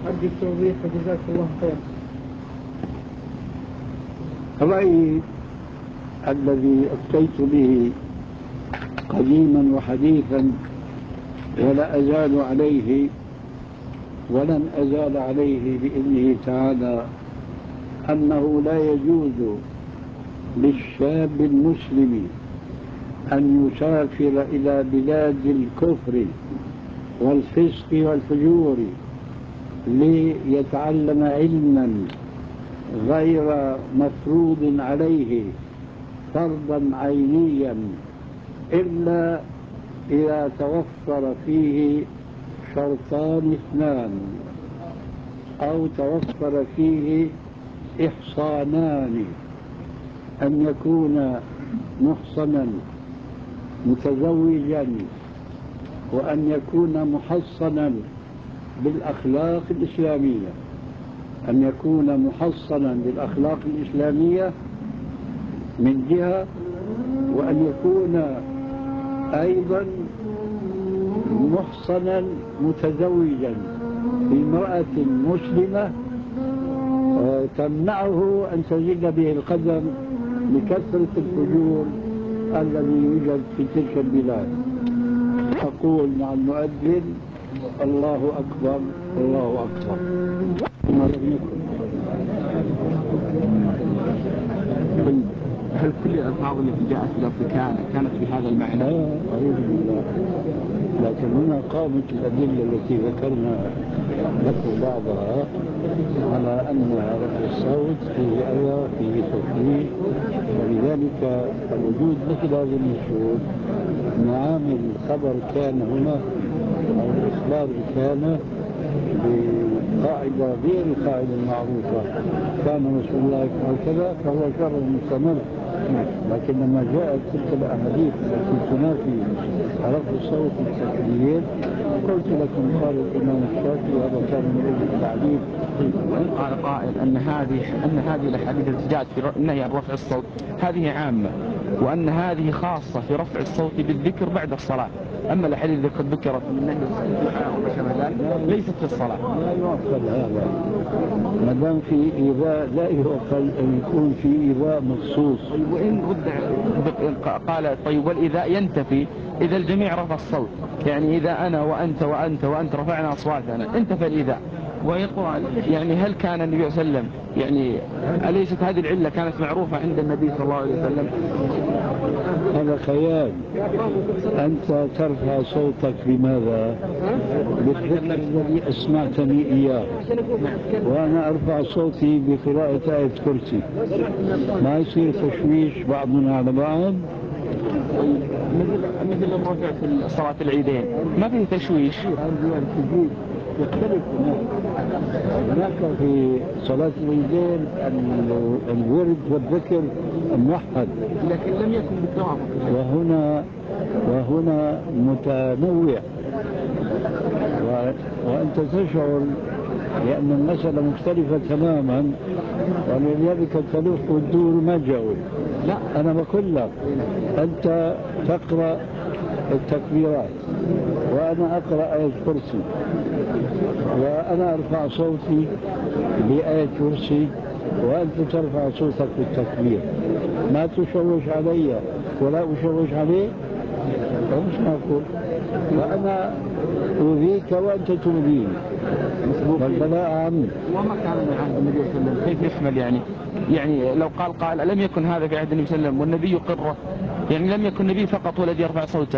أرجو التوضيح وجزاك الله خير. رأيي الذي أفتيت به قديما وحديثا ولا أزال عليه ولن أزال عليه بإذنه تعالى، أنه لا يجوز للشاب المسلم أن يسافر إلى بلاد الكفر والفسق والفجور ليتعلم علما غير مفروض عليه فرضا عينيا، إلا إذا توفر فيه شرطان اثنان أو توفر فيه إحصانان: أن يكون محصنا متزوجا، وأن يكون محصنا بالأخلاق الإسلامية. أن يكون محصنا بالأخلاق الإسلامية من جهة، وأن يكون أيضا محصنا متزوجا بامرأة مسلمة تمنعه أن تزيد به القدم لكثرة الفجور الذي يوجد في تلك البلاد. أقول مع المؤذن: الله أكبر الله أكبر. هل كل الألفاظ التي جاءت في كانت بهذا المعنى؟ أعوذ بالله. لكن هنا قامت الأدلة التي ذكرنا لكم بعضها على أن رفع الصوت فيه أذى فيه تكليف، ولذلك الوجود مثل هذه النصوص معامل خبر كان هنا أو الإخبار كان بقاعدة غير القاعدة المعروفة: كان رسول الله يفعل كذا فهو شر مستمر. لكن لما جاءت تلك الأحاديث التي تنافي رفع الصوت التكبير، قلت لكم قال الإمام الشافعي هذا كان من أجل التعليم. وإن قال قائل أن هذه الأحاديث التي جاءت في النهي عن رفع الصوت هذه عامة، وأن هذه خاصة في رفع الصوت بالذكر بعد الصلاة، أما الأحاديث التي قد ذكرت من النهي عن الدعاء وما شابه ذلك ليست في الصلاة. لا يعقل هذا، ما دام في إيذاء لا يعقل أن يكون في إيذاء مخصوص. وإن قال طيب والإيذاء ينتفي إذا الجميع رفع الصوت، يعني إذا أنا وأنت وأنت وأنت رفعنا أصواتنا انتفى الإيذاء. ويقال يعني هل كان النبي صلى الله عليه وسلم يعني أليست هذه العلة كانت معروفة عند النبي صلى الله عليه وسلم؟ هذا خيال. أنت ترفع صوتك بماذا؟ بالذكر الذي أسمعتني إياه، وأنا أرفع صوتي بقراءة آية كرسي. ما يصير تشويش بعضنا على بعض. مثل الرفع في صلاة العيدين ما فيه تشويش. يختلف هناك في صلاة العيدين الورد والذكر موحد، لكن لم يكن بالتوافق. وهنا متنوع، وأنت تشعر لأن المسألة مختلفة تماما، ولذلك تلف وتدور ما تجاوب. لا، أنا بقول لك أنت تقرأ التكبيرات وأنا أقرأ آية كرسي، وأنا أرفع صوتي بآية كرسي وأنت ترفع صوتك بالتكبير، ما تشوش علي ولا أشوش عليك، مش معقول. وأنا أؤذيك وأنت تؤذيني، والبلاء عني. وما كان من عهد النبي صلى الله عليه وسلم كيف يحمل يعني لو قال لم يكن هذا في عهد النبي صلى الله عليه وسلم والنبي يقره، يعني لم يكن النبي فقط هو الذي يرفع صوته.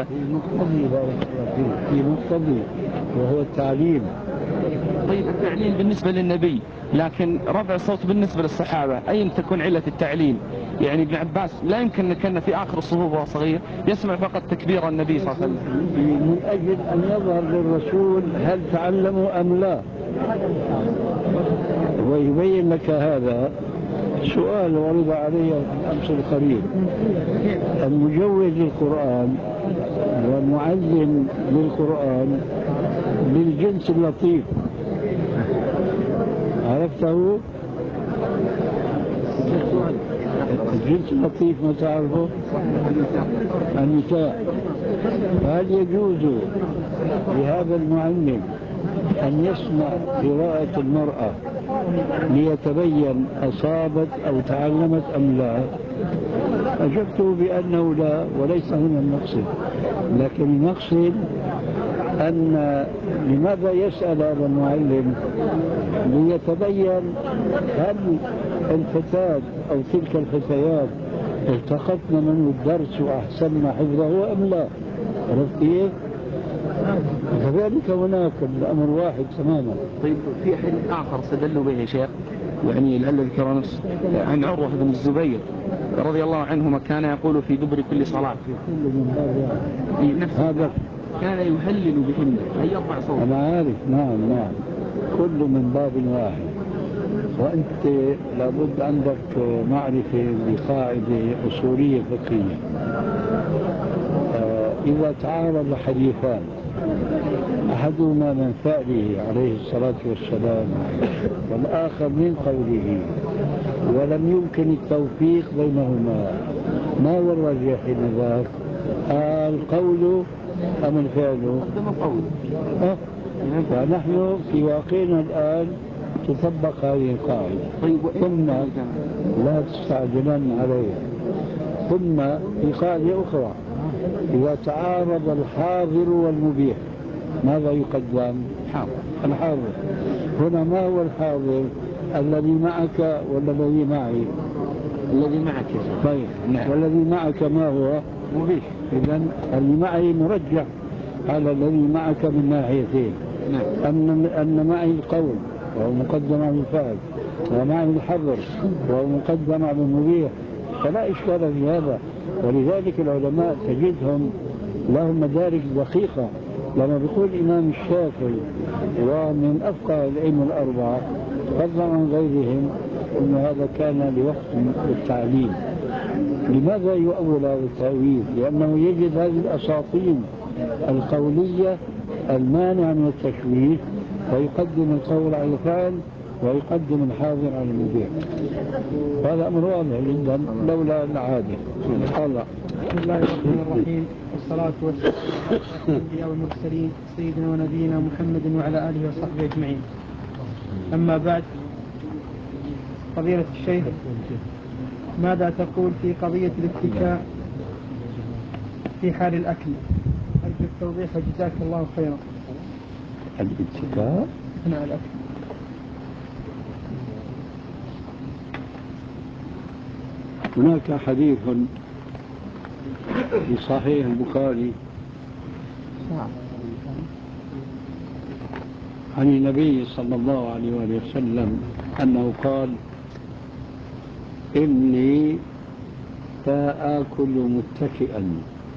في مقتضي وهو التعليم. طيب التعليم بالنسبة للنبي، لكن رفع الصوت بالنسبة للصحابة أين تكون علة التعليم؟ يعني ابن عباس لا يمكن كان في آخر الصفوف وهو صغير يسمع فقط تكبير النبي صلى الله عليه وسلم من أجل أن يظهر للرسول هل تعلموا أم لا، ويبين لك هذا. سؤال ورد علي في الأمس القريب: المجوز للقرآن والمعلم للقرآن للجنس اللطيف، عرفته؟ الجنس اللطيف ما تعرفه؟ النساء. فهل يجوز لهذا المعلم أن يسمع قراءة المرأة ليتبين أصابت أو تعلمت أم لا؟ أجبته بأنه لا، وليس هنا المقصد، لكن المقصد أن لماذا يسأل هذا المعلم؟ ليتبين هل الفتاة أو تلك الفتيات التقطنا منه الدرس وأحسننا حفظه أم لا؟ عرفت كيف؟ كذلك هناك الأمر واحد تماما. طيب في حديث آخر استدلوا به يا شيخ، يعني لعل ذكر نفس عن عروة بن الزبير رضي الله عنهما كان يقول في دبر كل صلاة في كل من باب واحد. في نفس هذا كان يهلل بهن أي يرفع صوته. أنا عارف، نعم نعم، كل من باب واحد. وأنت لابد عندك معرفة بقاعدة أصولية فقهية. إذا تعارض حديثان أحدهما من فعله عليه الصلاة والسلام والآخر من قوله ولم يمكن التوفيق بينهما، ما هو الراجح حينذاك؟ القول أم الفعل؟ قدم القول. ونحن في واقعنا الآن تطبق هذه القاعدة. ثم لا تستعجلن عليه. ثم في قاعدة أخرى، إذا تعارض الحاضر والمبيح ماذا يقدم؟ الحاضر. هنا ما هو الحاضر؟ الذي معك ولا الذي معي؟ الذي معك. طيب نعم. والذي معك ما هو؟ مبيح. إذن اللي معي مرجح على الذي معك من ناحيتين. نعم. أن معي القول وهو مقدم على الفعل، ومعي الحظر وهو مقدم على المبيح، فلا إشكال في هذا. ولذلك العلماء تجدهم لهم مدارك دقيقة. لما بيقول الإمام الشافعي ومن أفقه الأئمة الأربعة فضلا عن غيرهم أن هذا كان لوقت التعليم، لماذا يؤول هذا التأويل؟ لأنه يجد هذه الأساطين القولية المانع من التشويه، ويقدم القول على الفعل ويقدم الحاضر على المبيح. هذا أمر واضح جدا لولا العادة. الله. بسم الله الرحمن الرحيم، والصلاة والسلام على الأنبياء والمرسلين سيدنا ونبينا محمد وعلى آله وصحبه أجمعين. أما بعد، فضيلة الشيخ، ماذا تقول في قضية الاتكاء في حال الأكل؟ أرجو التوضيح وجزاك الله خيرا. الاتكاء أثناء الأكل. هناك حديث في صحيح البخاري عن النبي صلى الله عليه وسلم أنه قال: إني لا آكل متكئا،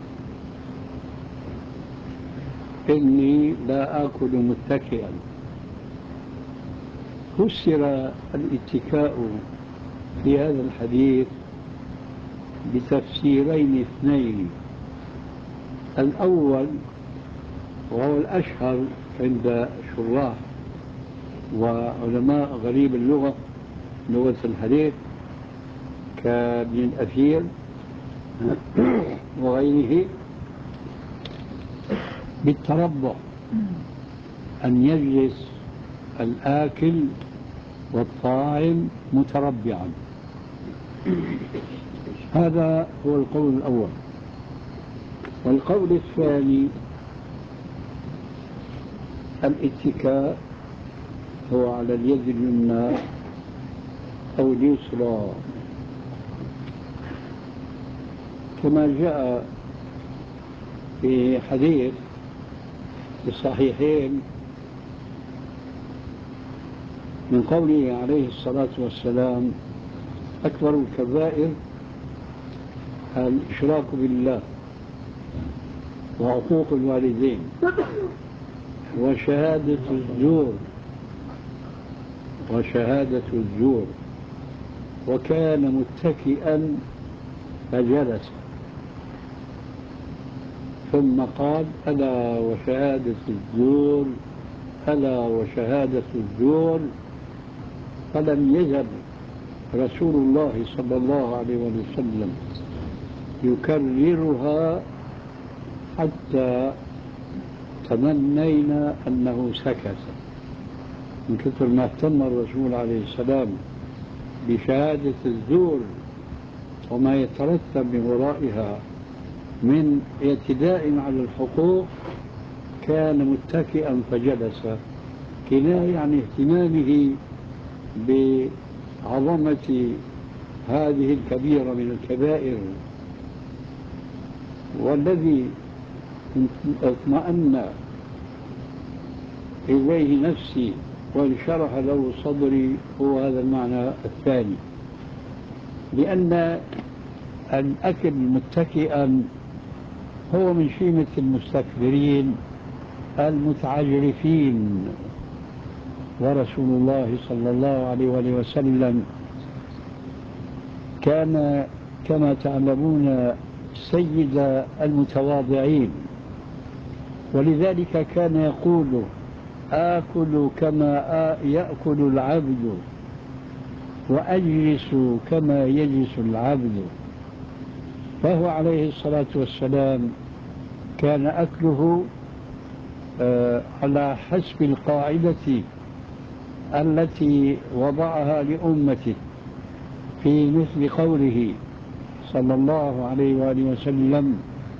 إني لا آكل متكئا. فسر الاتكاء في هذا الحديث بتفسيرين اثنين. الأول وهو الأشهر عند شراح وعلماء غريب اللغة، لغة الحديث، كابن الأثير وغيره، بالتربع، أن يجلس الآكل والطاعم متربعا. هذا هو القول الأول. والقول الثاني الاتكاء هو على اليد اليمنى أو اليسرى، كما جاء في حديث في الصحيحين من قوله عليه الصلاة والسلام: أكبر الكبائر الإشراك بالله وعقوق الوالدين وشهادة الزور. وكان متكئا فجلس، ثم قال: ألا وشهادة الزور. فلم يزل رسول الله صلى الله عليه وسلم يكررها حتى تمنينا أنه سكت من كثر ما اهتم الرسول عليه السلام بشهادة الزور وما يترتب من ورائها من اعتداء على الحقوق، كان متكئا فجلس، كناية عن اهتمامه بعظمة هذه الكبيرة من الكبائر. والذي اطمأن إليه نفسي وانشرح له صدري هو هذا المعنى الثاني، لأن الأكل متكئا هو من شيمة المستكبرين المتعجرفين. ورسول الله صلى الله عليه وآله وسلم كان كما تعلمون سيد المتواضعين، ولذلك كان يقول: آكل كما يأكل العبد وأجلس كما يجلس العبد. فهو عليه الصلاة والسلام كان أكله على حسب القاعدة التي وضعها لأمته في مثل قوله صلى الله عليه وآله وسلم: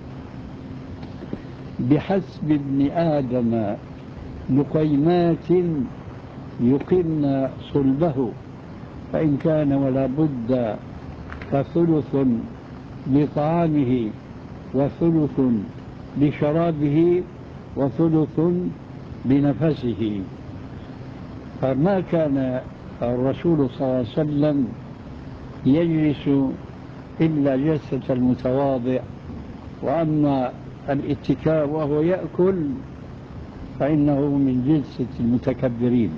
بحسب ابن آدم لقيمات يقمن صلبه، فإن كان ولا بد فثلث لطعامه وثلث لشرابه وثلث لنفسه. فما كان الرسول صلى الله عليه وسلم يجلس إلا جلسة المتواضع، وأما الاتكاء وهو يأكل فإنه من جلسة المتكبرين.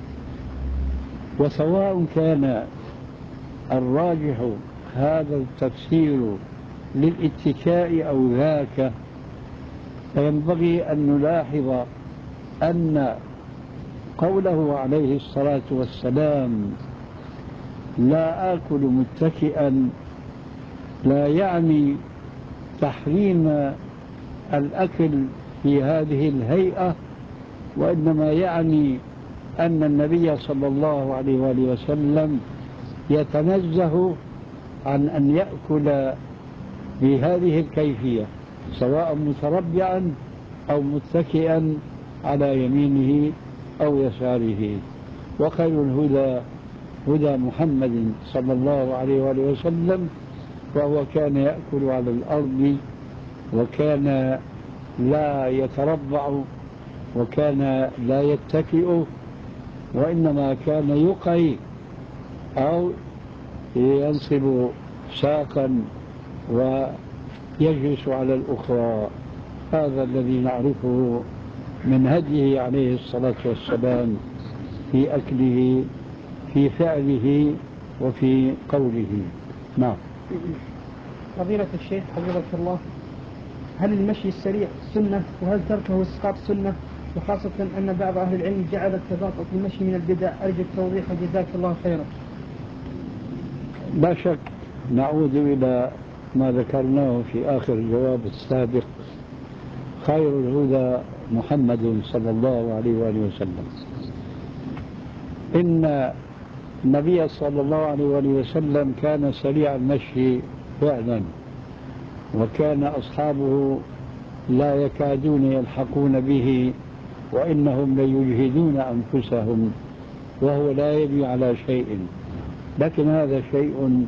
وسواء كان الراجح هذا التفسير للاتكاء أو ذاك، فينبغي أن نلاحظ أن قوله عليه الصلاة والسلام: لا آكل متكئا، لا يعني تحريم الأكل في هذه الهيئة، وإنما يعني أن النبي صلى الله عليه وآله وسلم يتنزه عن أن يأكل بهذه الكيفية، سواء متربعا أو متكئا على يمينه أو يساره. وخير الهدى هدى محمد صلى الله عليه وآله وسلم، وهو كان يأكل على الأرض، وكان لا يتربع، وكان لا يتكئ، وإنما كان يقعي أو ينصب ساقا ويجلس على الأخرى. هذا الذي نعرفه من هديه عليه الصلاة والسلام في أكله، في فعله، وفي قوله. نعم. فضيلة الشيخ حفظك الله، هل المشي السريع سنة؟ وهل تركه إسقاط سنة؟ وخاصة أن بعض أهل العلم جعل التباطؤ في المشي من البدع. أرجو التوضيح جزاك الله خيرا. لا شك، نعود إلى ما ذكرناه في آخر الجواب السابق: خير الهدى محمد صلى الله عليه وآله وسلم. إن النبي صلى الله عليه وآله وسلم كان سريع المشي فعلا، وكان أصحابه لا يكادون يلحقون به، وإنهم ليجهدون أنفسهم، وهو لا يبي على شيء. لكن هذا شيء،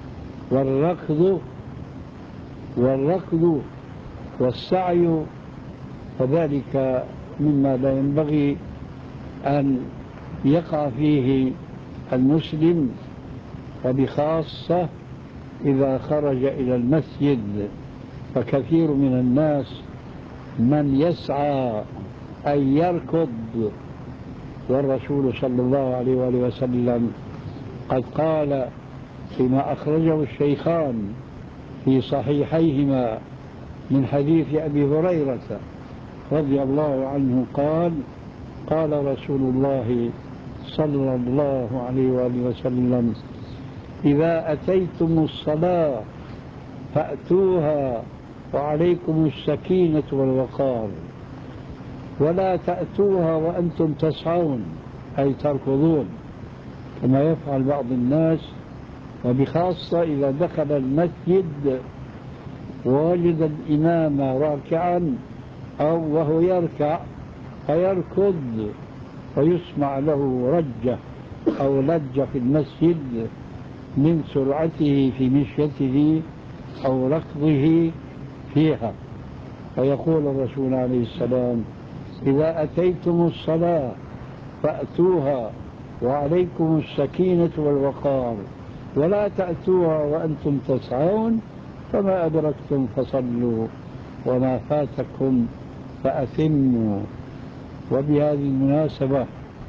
والركض والسعي فذلك مما لا ينبغي أن يقع فيه المسلم، وبخاصة إذا خرج إلى المسجد. فكثير من الناس من يسعى أن يركض، والرسول صلى الله عليه وآله وسلم قد قال فيما أخرجه الشيخان في صحيحيهما من حديث أبي هريرة رضي الله عنه قال: قال رسول الله صلى الله عليه وآله وسلم: إذا أتيتم الصلاة فأتوها وعليكم السكينة والوقار. ولا تأتوها وأنتم تسعون أي تركضون كما يفعل بعض الناس، وبخاصة إذا دخل المسجد ووجد الإمام راكعا أو وهو يركع فيركض فيسمع له رجة أو لجة في المسجد من سرعته في مشيته أو ركضه فيها. فيقول الرسول عليه السلام: إذا أتيتم الصلاة فأتوها وعليكم السكينة والوقار، ولا تأتوها وأنتم تسعون، فما أدركتم فصلوا وما فاتكم فأتموا. وبهذه المناسبة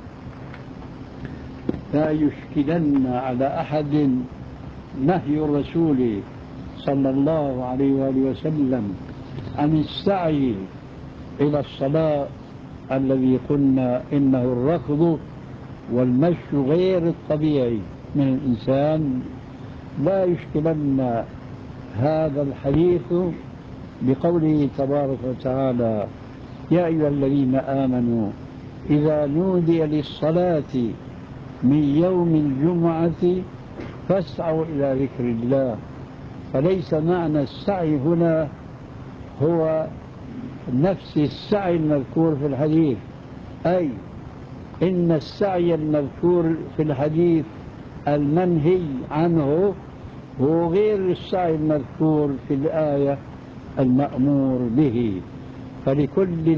لا يشكلن على أحد نهي الرسول صلى الله عليه وآله وسلم عن السعي إلى الصلاة الذي قلنا إنه الركض والمشي غير الطبيعي من الإنسان. لا يشكلن هذا الحديث بقوله تبارك وتعالى: يا أيها الذين آمنوا إذا نودي للصلاة من يوم الجمعة فاسعوا إلى ذكر الله. فليس معنى السعي هنا هو نفس السعي المذكور في الحديث، أي إن السعي المذكور في الحديث المنهي عنه هو غير السعي المذكور في الآية المأمور به. فلكل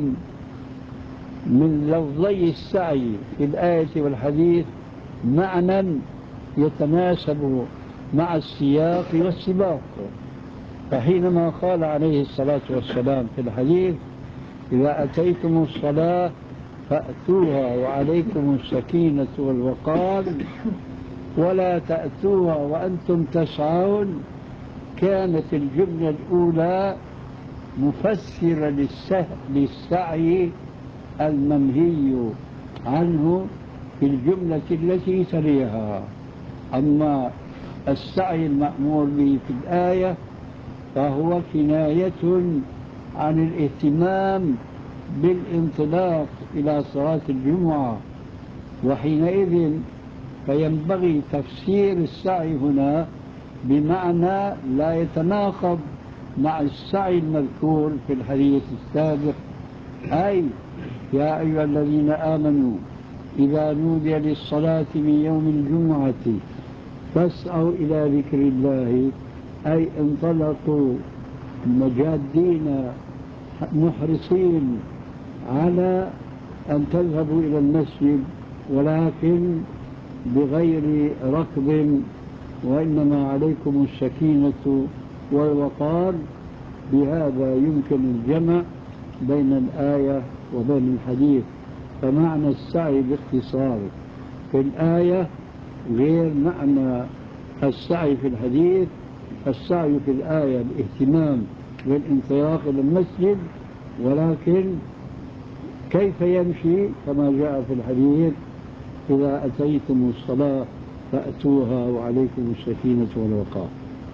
من لفظي السعي في الآية والحديث معنى يتناسب مع السياق والسباق. فحينما قال عليه الصلاة والسلام في الحديث: إذا أتيتم الصلاة فأتوها وعليكم السكينة والوقار ولا تأتوها وأنتم تسعون، كانت الجملة الأولى مفسرة للسعي المنهي عنه في الجملة التي تليها. أما السعي المأمور به في الآية فهو كناية عن الاهتمام بالانطلاق إلى صلاة الجمعة، وحينئذ فينبغي تفسير السعي هنا بمعنى لا يتناقض مع السعي المذكور في الحديث السابق، أي يا أيها الذين آمنوا إذا نودي للصلاة من يوم الجمعة فاسعوا إلى ذكر الله، أي انطلقوا مجادين محرصين على أن تذهبوا إلى المسجد، ولكن بغير ركض، وإنما عليكم السكينة والوقار. بهذا يمكن الجمع بين الآية وبين الحديث. فمعنى السعي باختصار في الآية غير معنى السعي في الحديث. السعي في الآية الاهتمام بالانطلاق إلى المسجد، ولكن كيف يمشي كما جاء في الحديث: إذا أتيتم الصلاة فأتوها وعليكم السكينة والوقار.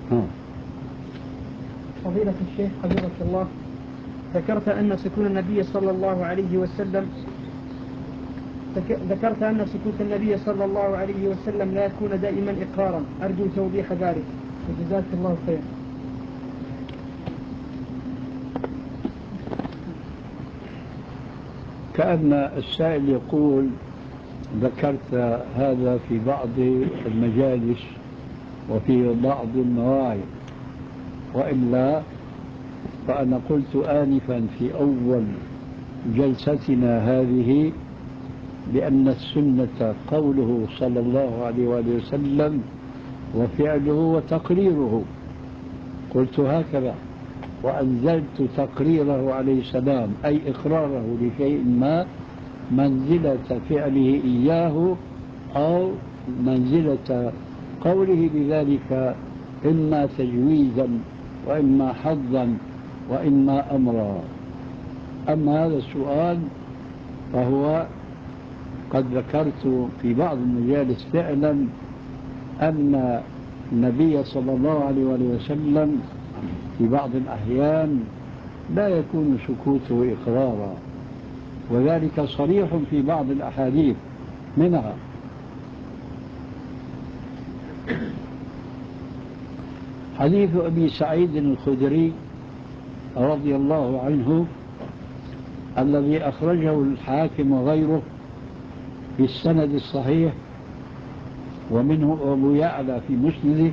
فضيلة الشيخ حفظك الله، ذكرت أن سكون النبي صلى الله عليه وسلم لا يكون دائما إقرارا، أرجو توضيح ذلك وجزاك الله خير. كأن السائل يقول: ذكرت هذا في بعض المجالس وفي بعض المواعظ، وإلا فأنا قلت آنفا في أول جلستنا هذه بأن السنة قوله صلى الله عليه وآله وسلم وفعله وتقريره. قلت هكذا، وأنزلت تقريره عليه السلام أي إقراره لشيء ما منزلة فعله إياه أو منزلة قوله بذلك، إما تجويزا وإما حظا وإما أمرا. أما هذا السؤال فهو قد ذكرت في بعض المجالس فعلا أن النبي صلى الله عليه وسلم في بعض الأحيان لا يكون سكوته إقرارا، وذلك صريح في بعض الأحاديث، منها حديث أبي سعيد الخدري رضي الله عنه الذي أخرجه الحاكم وغيره في السند الصحيح، ومنه أبو يعلى في مسنده،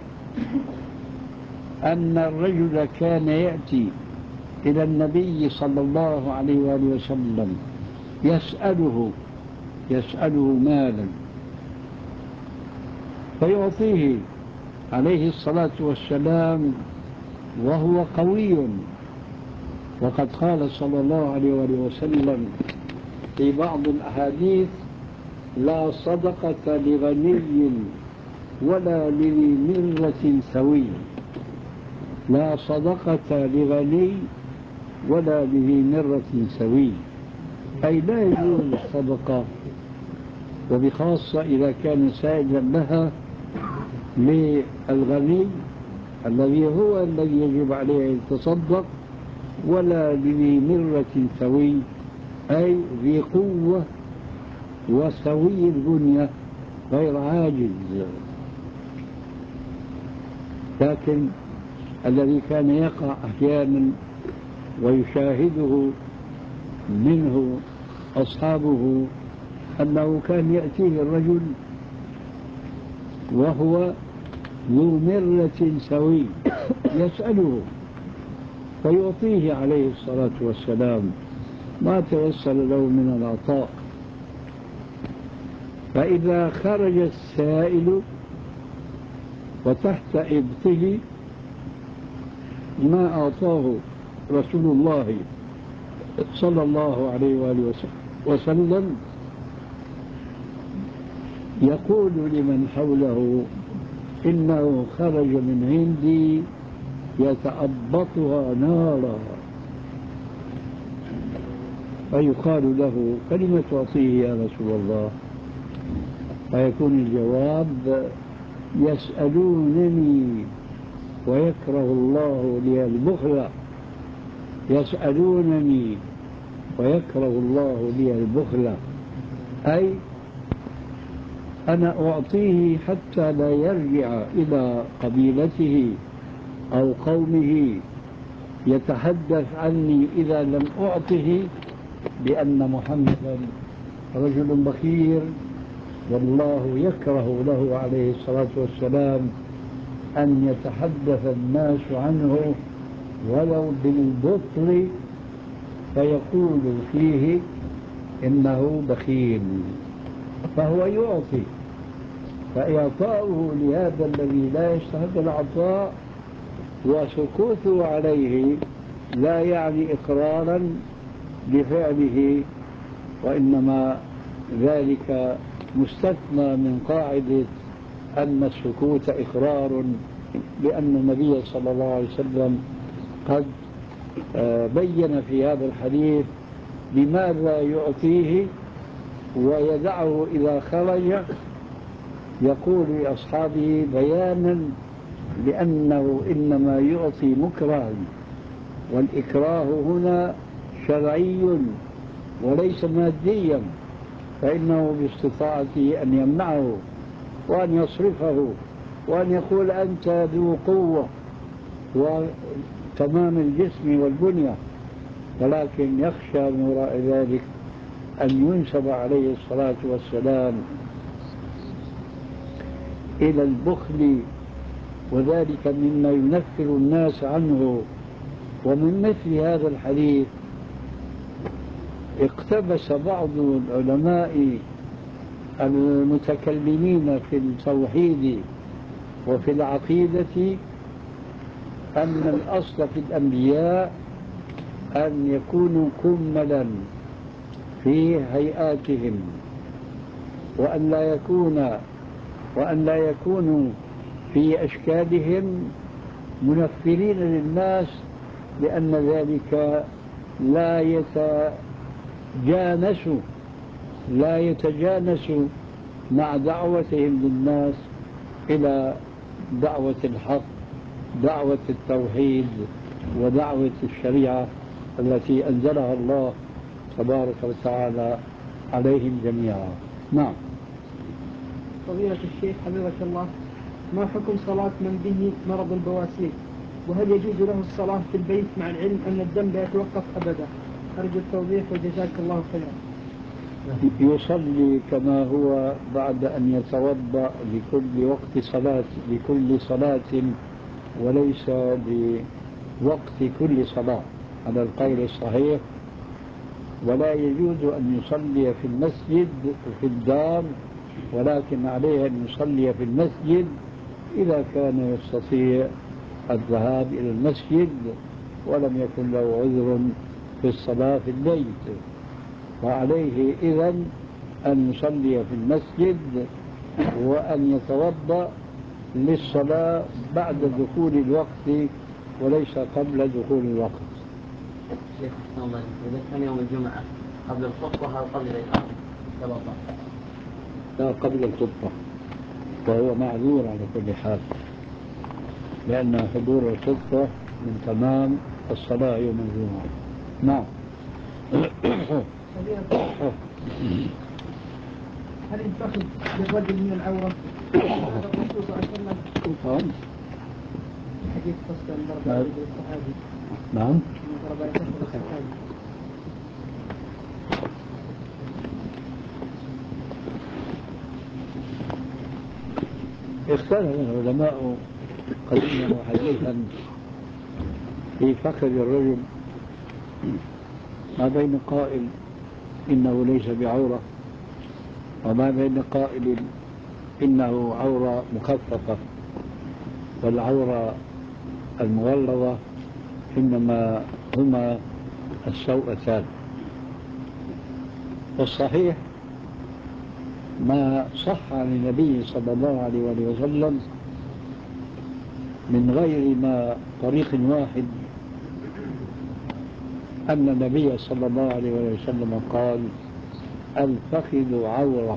أن الرجل كان يأتي إلى النبي صلى الله عليه وآله وسلم يسأله مالا فيعطيه عليه الصلاة والسلام وهو قوي. وقد قال صلى الله عليه وآله وسلم في بعض الأحاديث: لا صدقة لغني ولا لذي مرة سوي. لا صدقة لغني ولا لذي مرة سوي، أي لا يجوز الصدقة، وبخاصة إذا كان سائلا لها، للغني الذي هو الذي يجب عليه أن يتصدق، ولا لذي مرة سوي، أي ذي قوة وسوي البنية غير عاجز. لكن الذي كان يقع أحيانا ويشاهده منه أصحابه أنه كان يأتيه الرجل وهو ذو مرة سوي يسأله فيعطيه عليه الصلاة والسلام ما تيسر له من العطاء. فإذا خرج السائل وتحت إبطه ما أعطاه رسول الله صلى الله عليه وآله وسلم، يقول لمن حوله: إنه خرج من عندي يتأبطها نارا. فيقال له: فلم تعطيه يا رسول الله؟ فيكون الجواب: يسألونني ويكره الله لي البخل. يسألونني ويكره الله لي البخل، أي أنا أعطيه حتى لا يرجع إلى قبيلته أو قومه يتحدث عني إذا لم أعطه بأن محمدا رجل بخيل، والله يكره له عليه الصلاة والسلام أن يتحدث الناس عنه ولو بالبطل، فيقول فيه إنه بخيل، فهو يعطي. فإعطاؤه لهذا الذي لا يستحق العطاء وسكوته عليه لا يعني إقرارا بفعله، وإنما ذلك مستثنى من قاعدة أن السكوت إقرار، لأن النبي صلى الله عليه وسلم قد بين في هذا الحديث لماذا يعطيه ويدعه إذا خرج، يقول لأصحابه بيانا لأنه إنما يعطي مكرها، والإكراه هنا شرعي وليس ماديا، فإنه باستطاعته أن يمنعه وأن يصرفه وأن يقول أنت ذو قوة وتمام الجسم والبنية، ولكن يخشى من وراء ذلك أن ينسب عليه الصلاة والسلام إلى البخل، وذلك مما ينفر الناس عنه. ومن مثل هذا الحديث اقتبس بعض العلماء المتكلمين في التوحيد وفي العقيدة أن الأصل في الأنبياء أن يكونوا كملا في هيئاتهم، وأن لا يكونوا في أشكالهم منفرين للناس، لأن ذلك لا يتجانس مع دعوتهم للناس إلى دعوة الحق، دعوة التوحيد، ودعوة الشريعة التي أنزلها الله تبارك وتعالى عليهم جميعا. نعم. فضيلة الشيخ حفظك الله، ما حكم صلاة من به مرض البواسير؟ وهل يجوز له الصلاة في البيت مع العلم أن الدم لا يتوقف أبدا؟ أرجو التوضيح وجزاك الله خيرا. يصلي كما هو بعد أن يتوضأ لكل وقت صلاة، لكل صلاة، وليس لوقت كل صلاة على القول الصحيح. ولا يجوز أن يصلي في المسجد في الدار، ولكن عليه أن يصلي في المسجد إذا كان يستطيع الذهاب إلى المسجد ولم يكن له عذر في الصلاة في البيت، وعليه إذن أن يصلي في المسجد وأن يتوضأ للصلاة بعد دخول الوقت وليس قبل دخول الوقت. شيخ الله، إذا كان يوم الجمعة قبل الخطبة أو قبل الإقامة توضأ؟ لا، قبل الخطبة، وهو معذور على كل حال، لأن حضور الخطبة من تمام الصلاة يوم الجمعة. نعم. هل الفخذ للرجل من العورة؟ هذا الرسول صلى الله عليه وسلم حديث قصة من ضرب على الصحابي. نعم. من ضرب على الصحابي. اختلف العلماء قديما وحديثا في فخذ الرجل، ما بين قائل إنه ليس بعورة، وما بين قائل إنه عورة مخففة، والعورة المغلظة إنما هما السوءتان. والصحيح ما صح عن النبي صلى الله عليه وسلم من غير ما طريق واحد أن النبي صلى الله عليه وسلم قال الفخذ عورة.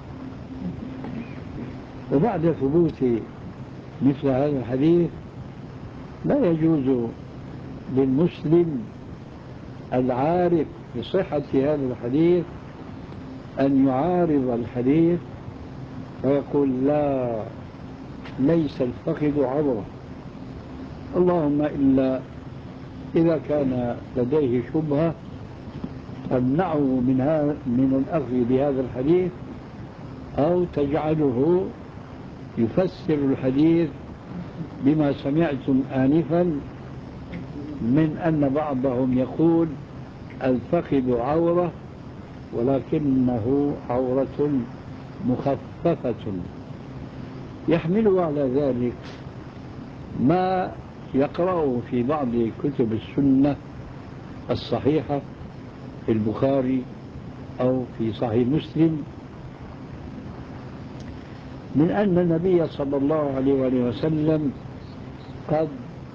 وبعد ثبوت مثل هذا الحديث لا يجوز للمسلم العارف بصحة هذا الحديث أن يعارض الحديث ويقول لا، ليس الفخذ عورة، اللهم إلا إذا كان لديه شبهة تمنعه من الأخذ بهذا الحديث، أو تجعله يفسر الحديث بما سمعتم آنفا من أن بعضهم يقول الفخذ عورة ولكنه عورة مخففة، يحمل على ذلك ما يقرأه في بعض كتب السنة الصحيحة في البخاري أو في صحيح مسلم من أن النبي صلى الله عليه وسلم قد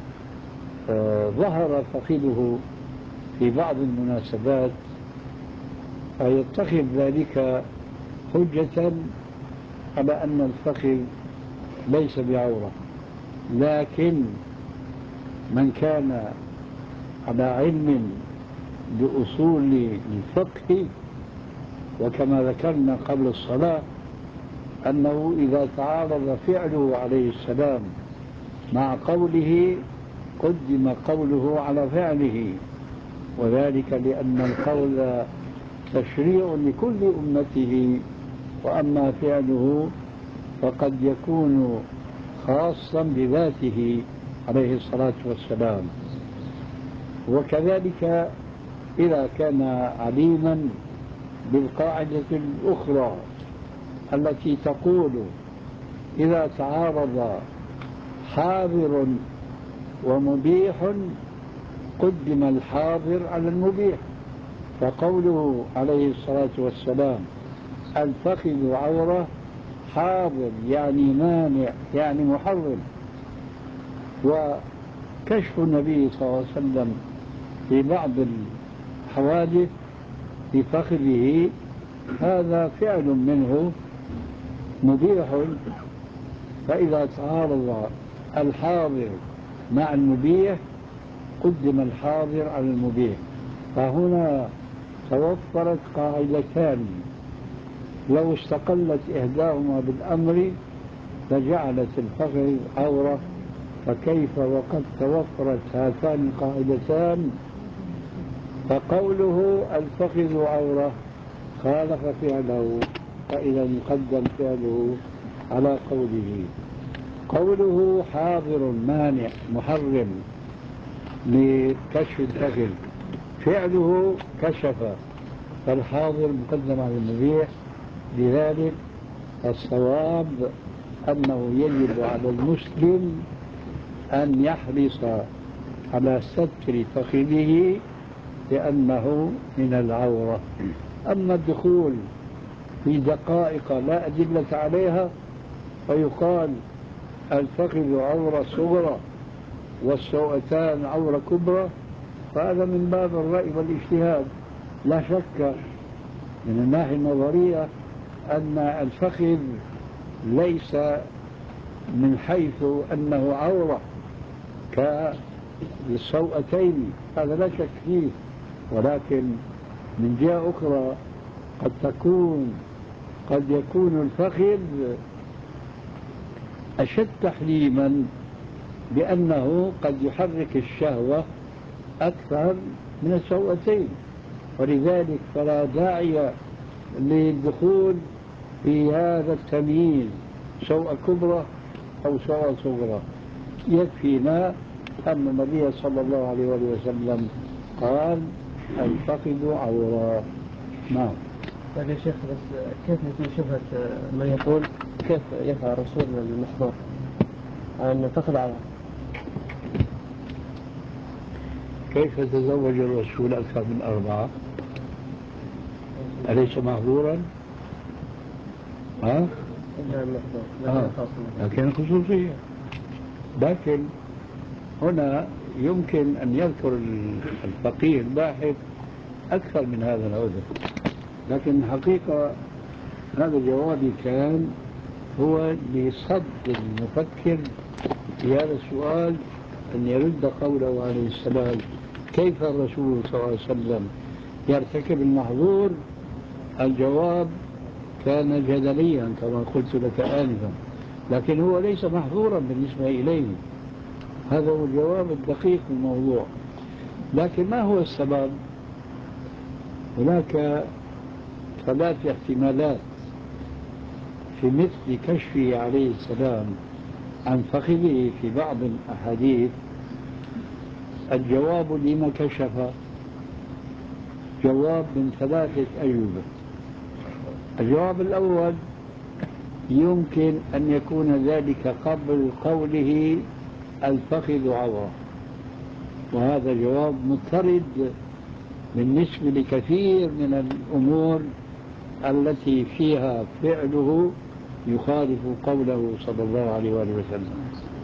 ظهر فخذه في بعض المناسبات، فيتخذ ذلك حجة على أن الفخذ ليس بعورة. لكن من كان على علم بأصول الفقه، وكما ذكرنا قبل الصلاة أنه إذا تعارض فعله عليه السلام مع قوله قدم قوله على فعله، وذلك لأن القول تشريع لكل أمته، وأما فعله فقد يكون خاصا بذاته عليه الصلاة والسلام. وكذلك إذا كان عليما بالقاعدة الأخرى التي تقول إذا تعارض حاضر ومبيح قدم الحاضر على المبيح، فقوله عليه الصلاة والسلام الفخذ عورة حاضر يعني مانع يعني محرم، وكشف النبي صلى الله عليه وسلم في بعض الحوادث في فخذه هذا فعل منه مبيح، فإذا تعارض الحاضر مع المبيح قدم الحاضر على المبيح. فهنا توفرت قاعدتان لو استقلت إحداهما بالأمر لجعلت الفخذ عورة، فكيف وقد توفرت هاتان القاعدتان؟ فقوله الفخذ عورة خالف فعله، فإذا يقدم فعله على قوله. قوله حاضر مانع محرم لكشف الفخذ، فعله كشف، فالحاضر مقدم على المبيح. لذلك الصواب أنه يجب على المسلم أن يحرص على ستر فخذه لأنه من العورة. أما الدخول في دقائق لا أدلة عليها فيقال الفخذ عورة صغرى والسوأتان عورة كبرى، فهذا من باب الرأي والاجتهاد. لا شك من الناحية النظرية أن الفخذ ليس من حيث أنه عورة كالسوأتين، هذا لا شك فيه، ولكن من جهة أخرى قد يكون الفخذ أشد تحريما لأنه قد يحرك الشهوة أكثر من السوأتين، ولذلك فلا داعي للدخول في هذا التمييز سوء كبرى أو سوء صغرى. يكفينا أن النبي صلى الله عليه وسلم قال الفخذ عورة. نعم. طيب يا شيخ، بس كيف يكون شبهة من يقول كيف يفعل الرسول المحظور أن الفخذ عورة؟ كيف تزوج الرسول أكثر من 4؟ أليس محظورا؟ لكن خصوصية. لكن هنا يمكن أن يذكر الفقيه الباحث أكثر من هذا العذر، لكن الحقيقة هذا جوابي كان هو لصد المفكر في هذا السؤال أن يرد قوله عليه السلام كيف الرسول صلى الله عليه وسلم يرتكب المحظور. الجواب كان جدليا كما قلت لك آنفا، لكن هو ليس محظورا بالنسبة إليه. هذا هو الجواب الدقيق في الموضوع. لكن ما هو السبب؟ هناك 3 احتمالات في مثل كشفه عليه السلام عن فخذه في بعض الأحاديث. الجواب لما كشف جواب من 3 أجوبة. الجواب الأول يمكن أن يكون ذلك قبل قوله الفخذ عورة، وهذا جواب مضطرد بالنسبة لكثير من الأمور التي فيها فعله يخالف قوله صلى الله عليه وسلم.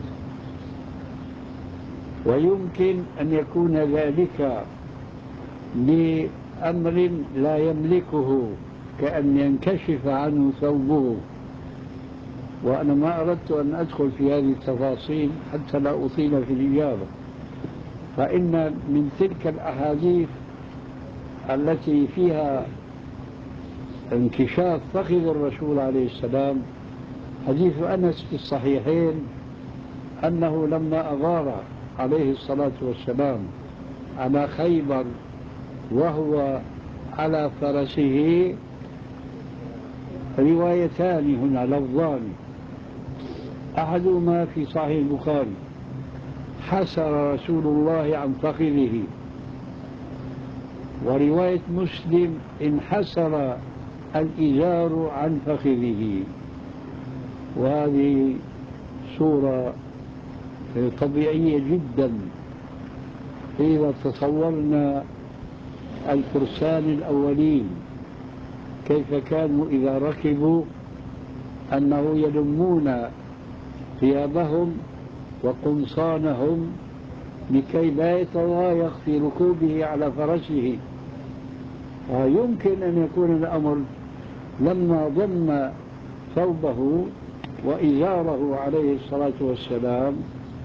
ويمكن أن يكون ذلك لأمر لا يملكه كأن ينكشف عنه ثوبه، وأنا ما أردت أن أدخل في هذه التفاصيل حتى لا أطيل في الإجابة. فإن من تلك الأحاديث التي فيها انكشاف فخذ الرسول عليه السلام حديث أنس في الصحيحين أنه لما أغار عليه الصلاة والسلام على خيبر وهو على فرسه، روايتان هنا لفظان، أحدهما في صحيح البخاري حسر رسول الله عن فخذه، ورواية مسلم انحسر الإزار عن فخذه. وهذه صورة طبيعية جدا إذا تصورنا الفرسان الأولين كيف كانوا إذا ركبوا أنه يلمون ثيابهم وقمصانهم لكي لا يتضايق في ركوبه على فرسه. ويمكن أن يكون الأمر لما ضم ثوبه وإزاره عليه الصلاة والسلام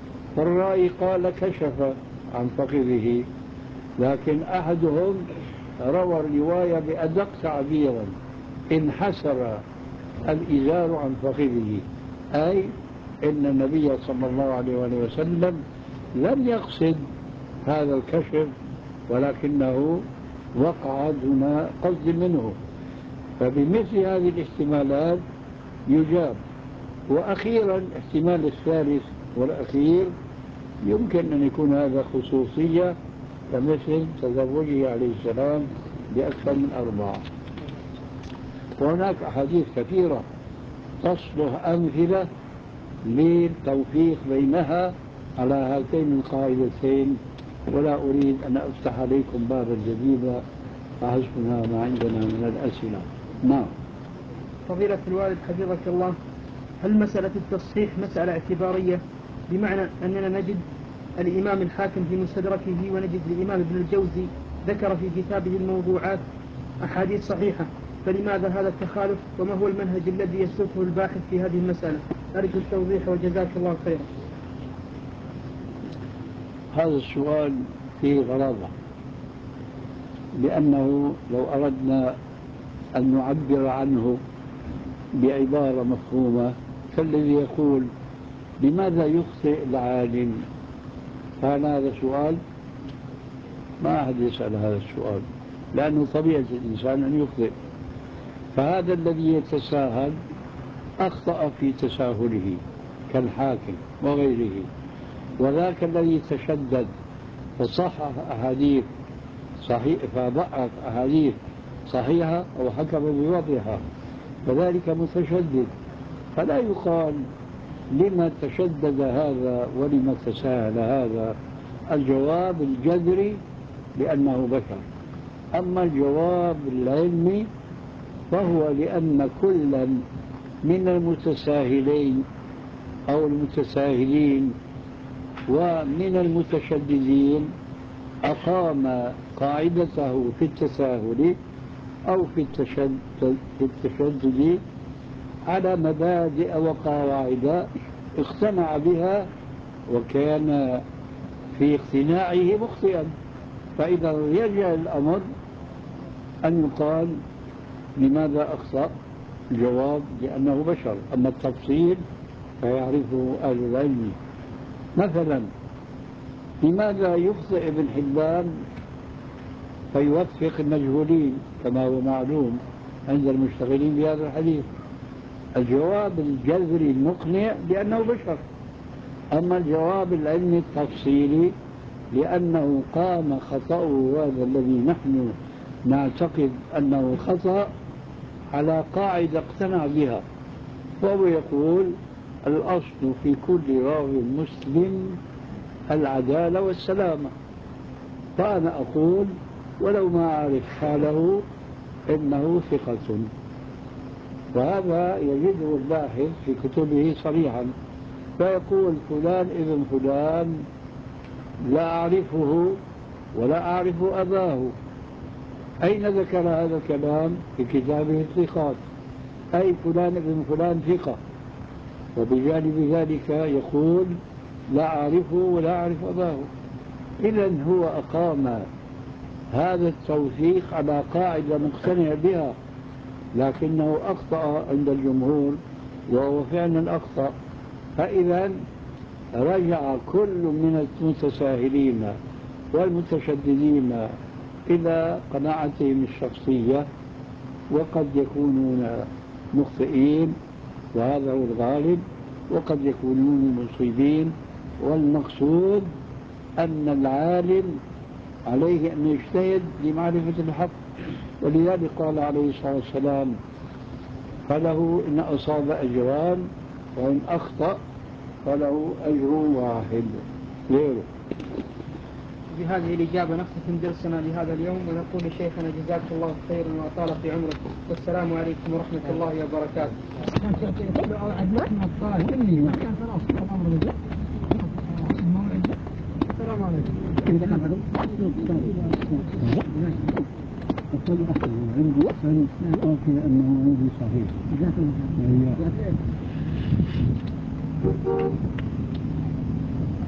فالرأي قال كشف عن فخذه، لكن أحدهم روى الرواية بأدق تعبيرا: انحسر الإزار عن فخذه، أي إن النبي صلى الله عليه وسلم لم يقصد هذا الكشف، ولكنه وقع دون قصد منه. فبمثل هذه الاحتمالات يجاب. وأخيرا الاحتمال الثالث والأخير يمكن أن يكون هذا خصوصية، كمثل تزوجه عليه السلام بأكثر من 4. وهناك أحاديث كثيرة تصلح أمثلة للتوفيق بينها على هاتين القاعدتين، ولا أريد أن أفتح عليكم بابا جديدا، فحسبنا ما عندنا من الأسئلة. نعم. فضيلة الوالد حفظك الله، هل مسألة التصحيح مسألة اعتبارية، بمعنى أننا نجد الإمام الحاكم في مستدركه ونجد الإمام ابن الجوزي ذكر في كتابه الموضوعات أحاديث صحيحة، فلماذا هذا التخالف، وما هو المنهج الذي يسلكه الباحث في هذه المسألة؟ أرجو التوضيح وجزاك الله خيرا. هذا السؤال فيه غرابة، لأنه لو أردنا أن نعبر عنه بعبارة مفهومة كالذي يقول: لماذا يخطئ العالم؟ فهل هذا سؤال؟ ما أحد يسأل هذا السؤال، لأنه طبيعة الإنسان أن يخطئ. فهذا الذي يتساهل أخطأ في تساهله كالحاكم وغيره، وذاك الذي تشدد فصحح أحاديث صحيح فضعف أحاديث صحيحة أو حكم بوضعها، فذلك متشدد. فلا يقال لما تشدد هذا ولما تساهل هذا. الجواب الجذري لأنه بشر. أما الجواب العلمي فهو لأن كلا من المتساهلين أو المتساهلين ومن المتشددين أقام قاعدته في التساهل أو في التشدد على مبادئ وقواعد اقتنع بها، وكان في اقتناعه مخطئا. فإذا يرجع الأمر أن يقال لماذا أخطأ؟ الجواب لأنه بشر. أما التفصيل فيعرفه أهل العلم. مثلا لماذا يخطئ ابن حبان فيوفق المجهولين كما هو معلوم عند المشتغلين بهذا الحديث؟ الجواب الجذري المقنع لأنه بشر. أما الجواب العلمي التفصيلي لأنه قام خطأه هذا الذي نحن نعتقد أنه خطأ على قاعدة اقتنع بها، وهو يقول: الأصل في كل راوي مسلم العدالة والسلامة. فأنا أقول ولو ما أعرف حاله إنه ثقة. وهذا يجده الباحث في كتبه صريحا، فيقول: فلان ابن فلان لا أعرفه ولا أعرف أباه. أين ذكر هذا الكلام؟ في كتابه الثقات، أي فلان ابن فلان ثقة. وبجانب ذلك يقول: لا أعرفه ولا أعرف أباه. إذن هو أقام هذا التوثيق على قاعدة مقتنع بها، لكنه أخطأ عند الجمهور، وهو فعلا أخطأ. فإذا رجع كل من المتساهلين والمتشددين إلى قناعتهم الشخصية، وقد يكونون مخطئين وهذا هو الغالب، وقد يكونون مصيبين. والمقصود أن العالم عليه أن يجتهد لمعرفة الحق، ولذلك قال عليه الصلاة والسلام: فله إن أصاب أجران وإن أخطأ فله أجر واحد. غيره. بهذه الإجابة نختتم درسنا لهذا اليوم، ونقول لشيخنا جزاك الله خيرا وأطال في عمرك، والسلام عليكم ورحمة الله وبركاته. السلام عليكم. عندي أحسن أوكي أنه عندي صحيح.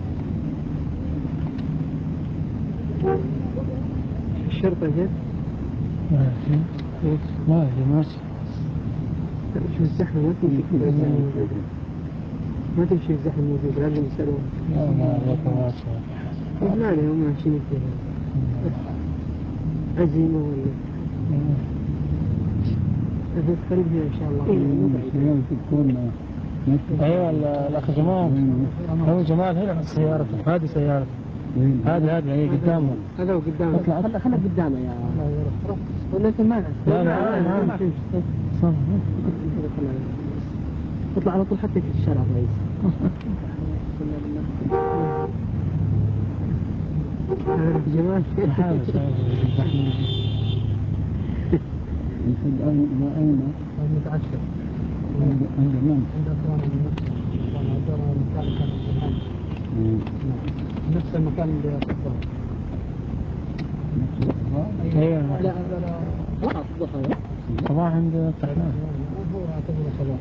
الشرطة ماشي شو الزحمة ما تمشي كذا ما تمشي الزحمة موجود لازم يسألون. لا تواصل. ما عليهم ماشيين فيها عزيمة ولا هذا قريب هنا إن شاء الله. تكون أيوة الأخ جمال. هو جمال هنا سيارته هذه سيارته هذه هي قدامه. هذا هو قدامه. اطلع خلك قدامه يا ولا انت معنا؟ لا اطلع على طول حتى في الشارع كويس. هذا جمال. أين متعشر عند من؟ عند أخوان نفس المكان اللي أخذه. أيوة. لا وقت الضحى صباح عند الطحنان. هو اعتبره صباح.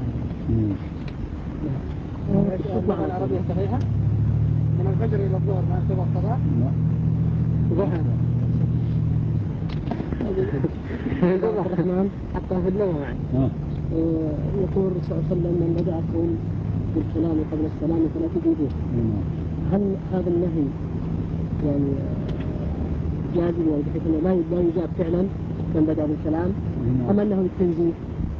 تطلع العربية صحيحة؟ من الفجر إلى الظهر ما تبغى الصباح؟ لا. ضحى. عبد الرحمن حتى في اللغة معي. يقول الرسول صلى الله عليه وسلم من بدأكم بالكلام قبل السلام فلا تجيبوه. هل هذا النهي يعني جازم يعني بحيث انه لا يجاب فعلا من بدأ بالكلام ام انه للتنزيه؟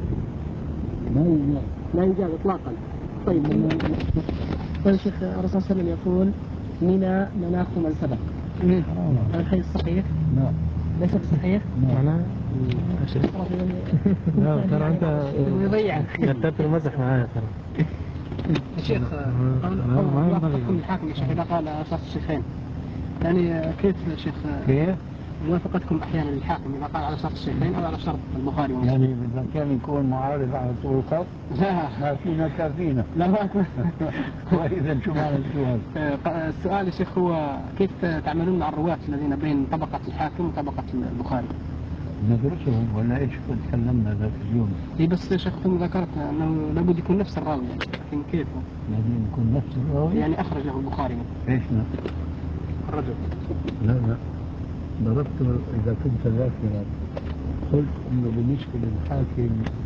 لا يجاب اطلاقا. طيب شيخ الرسول صلى الله عليه وسلم يقول منى مناخ من سبق. الحديث صحيح؟ لا ليس صحيح؟ معناه لا ترى انت كتبت المزح معايا ترى. الشيخ موافقتكم الحاكم يا شيخ اذا قال اساس الشيخين يعني كيف يا شيخ؟ كيف؟ موافقتكم احيانا للحاكم اذا قال على شرط الشيخين او على شرط البخاري ومسلم. يعني اذا كان يكون معارض على طول الخط؟ لا ما فينا كافينا. لا ما واذا شو معنى السؤال؟ السؤال يا شيخ هو كيف تعملون مع الرواة الذين بين طبقة الحاكم وطبقة البخاري؟ ندرسهم ولا ايش كنت تكلمنا ذاك اليوم؟ اي بس يا شيخ ذكرت انه لابد يكون نفس الراوي لكن كيف؟ لازم يكون نفس الراوي؟ يعني اخرج له البخاري. ايش الرجل؟ لا ضربت اذا كنت ذاكرا قلت انه بالنسبه للحاكم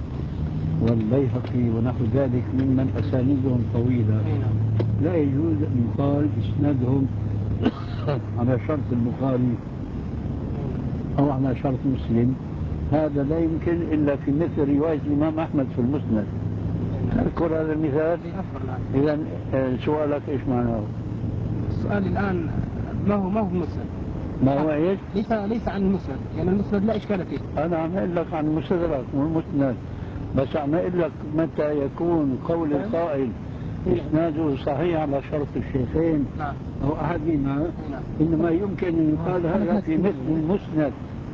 والبيهقي ونحو ذلك ممن اسانيدهم طويله لا يجوز ان يقال اسنادهم على شرط البخاري أو على شرط مسلم. هذا لا يمكن إلا في مثل رواية الإمام أحمد في المسند. تذكر هذا المثال؟ إذا سؤالك إيش معناه؟ السؤال الآن ما هو المسند. ما هو إيش؟ ليس عن المسند، يعني المسند لا إشكال فيه. أنا عم أقول لك عن المستدرك والمسند، بس عم أقول لك متى يكون قول القائل إسناده صحيح على شرط الشيخين أو أحدهما، إنما يمكن أن يقال هذا في مثل المسند.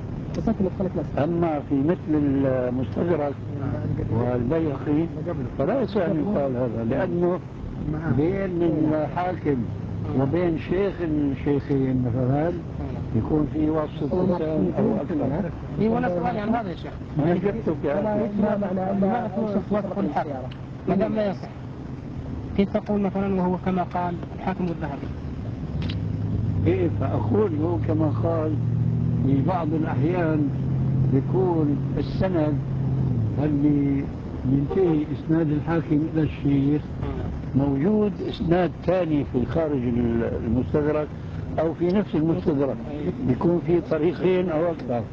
أما في مثل المستدرك والبيهقي فلا يصح أن يقال هذا، لأنه بين الحاكم وبين شيخ الشيخين مثلا يكون في واسطة أو أكثر. إي ولا سؤال عن هذا يا شيخ. أنا جبتك يا أخي. ما معنى لماذا توافق الحاكم؟ ما دام لا يصح. كيف تقول مثلا وهو كما قال الحاكم الذهبي؟ كيف أقول هو كما قال؟ في بعض الأحيان يكون السند اللي ينتهي إسناد الحاكم إلى الشيخ موجود إسناد ثاني في خارج المستدرك أو في نفس المستدرك، يكون في طريقين أو أكثر.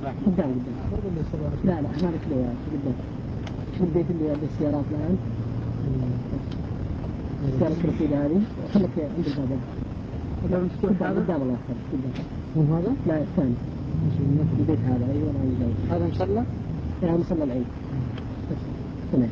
لا ما بكلي شو بديت اللي السيارات الآن؟ السيارة الكرسي هذه خلك عند الباب. قدام الله يخليك قدام. مو هذا؟ لا الثاني. البيت هذا ايوه انا جاي. هذا مصلى؟ يعني مصلى العيد. تمام.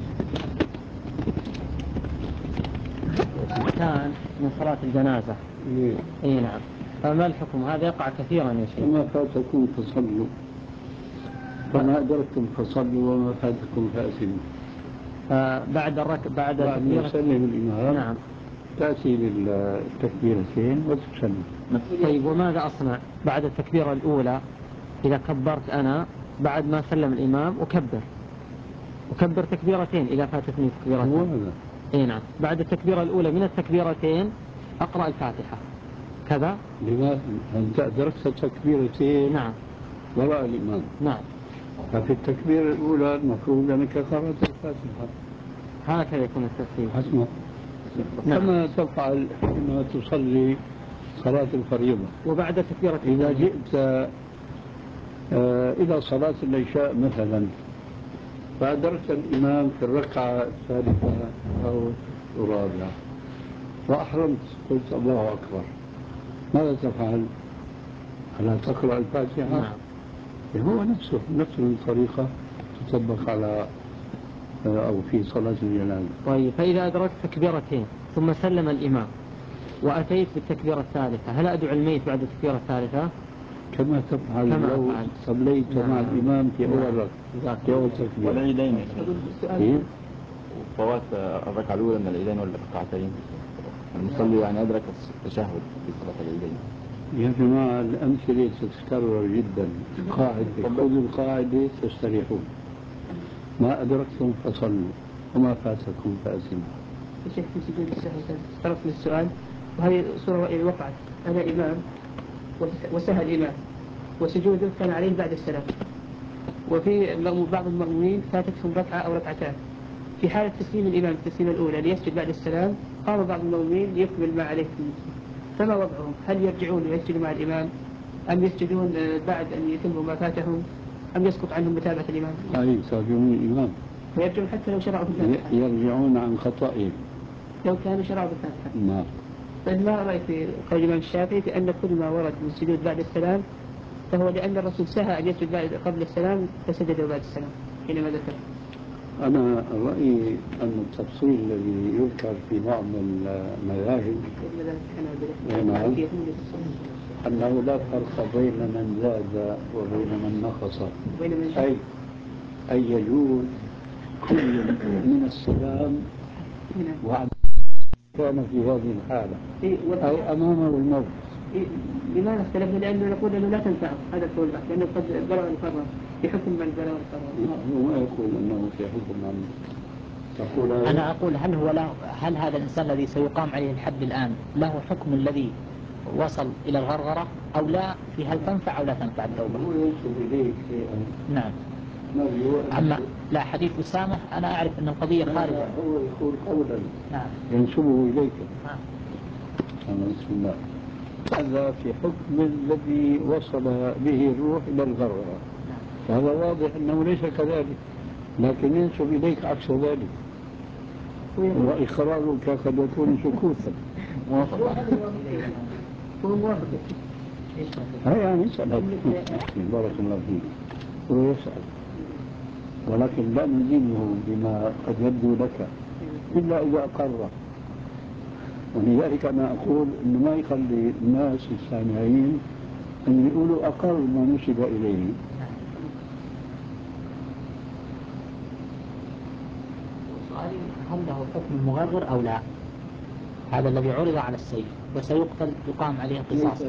كان من صلاة الجنازة. اي نعم. فما الحكم؟ هذا يقع كثيرا يا شيخ. ما فاتكم فصلوا. فما أدركتم فصلوا وما فاتكم فأسلموا. بعد ما يسلم الإمام. نعم. تأتي بالتكبيرتين وتسلم. طيب وماذا أصنع بعد التكبيرة الأولى إذا كبرت أنا بعد ما سلم الإمام أكبر تكبيرتين إذا فاتتني تكبيرتين؟ إيه نعم. بعد التكبيرة الأولى من التكبيرتين أقرأ الفاتحة كذا. لماذا؟ أنت أدركت التكبيرتين؟ نعم. وراء الإمام. نعم. ففي التكبيرة الأولى المفروض أنك قرأت الفاتحة هكذا يكون الترتيب. حسنا، كما تفعل حينما تصلي صلاة الفريضة. وبعد تكبيرة إذا جئت إلى صلاة العشاء مثلا فأدركت الإمام في الركعة الثالثة أو الرابعة وأحرمت قلت الله أكبر، ماذا تفعل؟ ألا تقرأ الفاتحة؟ نعم. هو نفس الطريقة تطبق على أو في صلاة الجنازة. طيب، فإذا أدركت تكبيرتين ثم سلم الإمام وأتيت بالتكبيرة الثالثة، هل أدعو الميت بعد التكبيرة الثالثة؟ كما تفعل كما لو أفعل. صليت مع الإمام في أول في أول تكبير. والعيدين إيه؟ فوات الركعة الأولى من العيدين ولا الركعتين؟ المصلي يعني أدرك التشهد في صلاة العيدين. يا جماعة الأمثلة تتكرر جدا. قاعدة، خذوا القاعدة تستريحون. ما أدركتم فصلوا وما فاتكم فأتموا. الشيخ في سجود السهو طرف من السؤال، وهذه صورة وقعت. أنا إمام وسهى الإمام وسجوده كان عليه بعد السلام، وفي بعض المأمومين فاتتهم ركعة أو ركعتان. في حالة تسليم الإمام التسليمة الأولى ليسجد بعد السلام، قام بعض المأمومين ليكمل ما عليه في المسجد، فما وضعهم؟ هل يرجعون ويسجدوا مع الإمام أم يسجدون بعد أن يتموا ما فاتهم أم يسقط عنهم متابعة الإمام؟ أي ترجمون الإمام ويرجعون حتى لو شرعوا بالفاتحة، يرجعون عن خطئهم لو كانوا شرعوا بالفاتحة. نعم. طيب ما رأيك في قول الإمام الشافعي في أن كل ما ورد من السجود بعد السلام فهو لأن الرسول سهى أن يسجد قبل السلام فسجد بعد السلام حينما ذكر؟ أنا رأيي أن التفصيل الذي يذكر في بعض المذاهب نعم أنه لا فرق بين من زاد وبين من نقص، أي يجوز كل من السلام وعد كان في هذه الحالة أي أمامه الموت. لماذا اختلفنا؟ لأنه نقول أنه لا تنفعه هذا القول، لأنه قد بلغ القرار في حكم من بلغ القرار. هو ما يقول أنه في حكم من تقول. أنا أقول هل هذا الإنسان الذي سيقام عليه الحد الآن له حكم الذي وصل إلى الغرغرة أو لا، في هل تنفع أو لا تنفع التوبة؟ هو ينسب إليك شيئا. نعم. أما لا حديث أسامة أنا أعرف أن القضية خارجة. هو يقول قولا نعم ينسبه إليك. نعم. بسم الله. هذا في حكم الذي وصل به الروح إلى الغرغرة، فهذا واضح أنه ليس كذلك، لكن ينسب إليك عكس ذلك، وإقرارك قد يكون سكوتا. هو موافق. هيا نسأل بارك الله فيك، هو يسأل ولكن لا نلزمه بما قد يبدو لك إلا إذا أقر. ولذلك أنا أقول إنه ما يخلي الناس السامعين أن يقولوا أقر ما نسب إليه. سؤالي هل له حكم المغرر أو لا؟ هذا الذي عرض على السيف وسيقتل يقام عليه قصاص.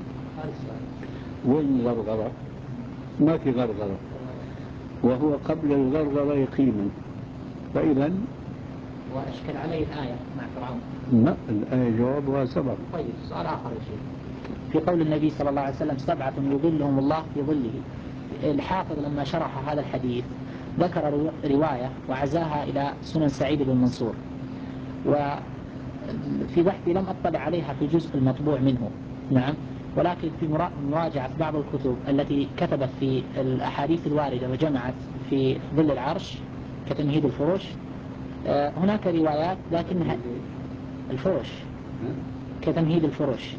وين الغرغرة؟ ما في غرغرة، وهو قبل الغرغرة يقينا، فإذا وأشكل عليه الآية مع فرعون. لا، الآية جوابها سبق. طيب سؤال آخر يا شيخ، في قول النبي صلى الله عليه وسلم 7 يظلهم الله في ظله، الحافظ لما شرح هذا الحديث ذكر رواية وعزاها إلى سنن سعيد بن منصور، وفي بحثي لم أطلع عليها في جزء المطبوع منه. نعم. ولكن في مراجعة بعض الكتب التي كتبت في الأحاديث الواردة وجمعت في ظل العرش كتمهيد الفروش، هناك روايات لكنها الفروش كتمهيد الفروش.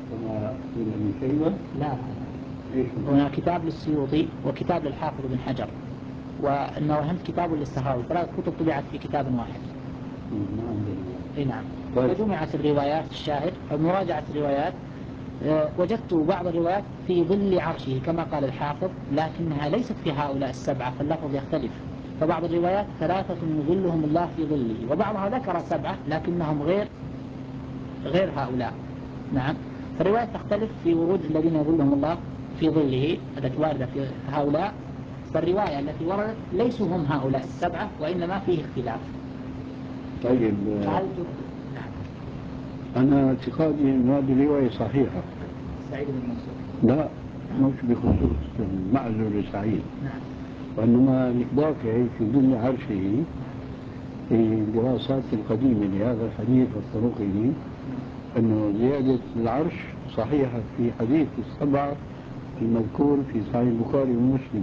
لا، هنا كتاب للسيوطي وكتاب للحافظ بن حجر، وأنه كتاب للسخاوي، 3 كتب طبعت في كتاب واحد. اي نعم. وجمعت الروايات الشاهد ومراجعة الروايات، وجدت بعض الروايات في ظل عرشه كما قال الحافظ، لكنها ليست في هؤلاء 7، فاللفظ يختلف. فبعض الروايات 3 يظلهم الله في ظله، وبعضها ذكر 7 لكنهم غير هؤلاء. نعم. فالرواية تختلف في ورود الذين يظلهم الله في ظله التي واردة في هؤلاء، فالرواية التي وردت ليسوا هم هؤلاء 7 وإنما فيه اختلاف. طيب نعم. أنا اعتقادي أن هذه الرواية صحيحة. سعيد بن منصور. لا، مش بخصوص معزول سعيد. نعم. وإنما الدافع في ظل عرشه في الدراسات القديمة لهذا الحديث وطرقه أنه زيادة العرش صحيحة في حديث السبعة المذكور في صحيح البخاري ومسلم.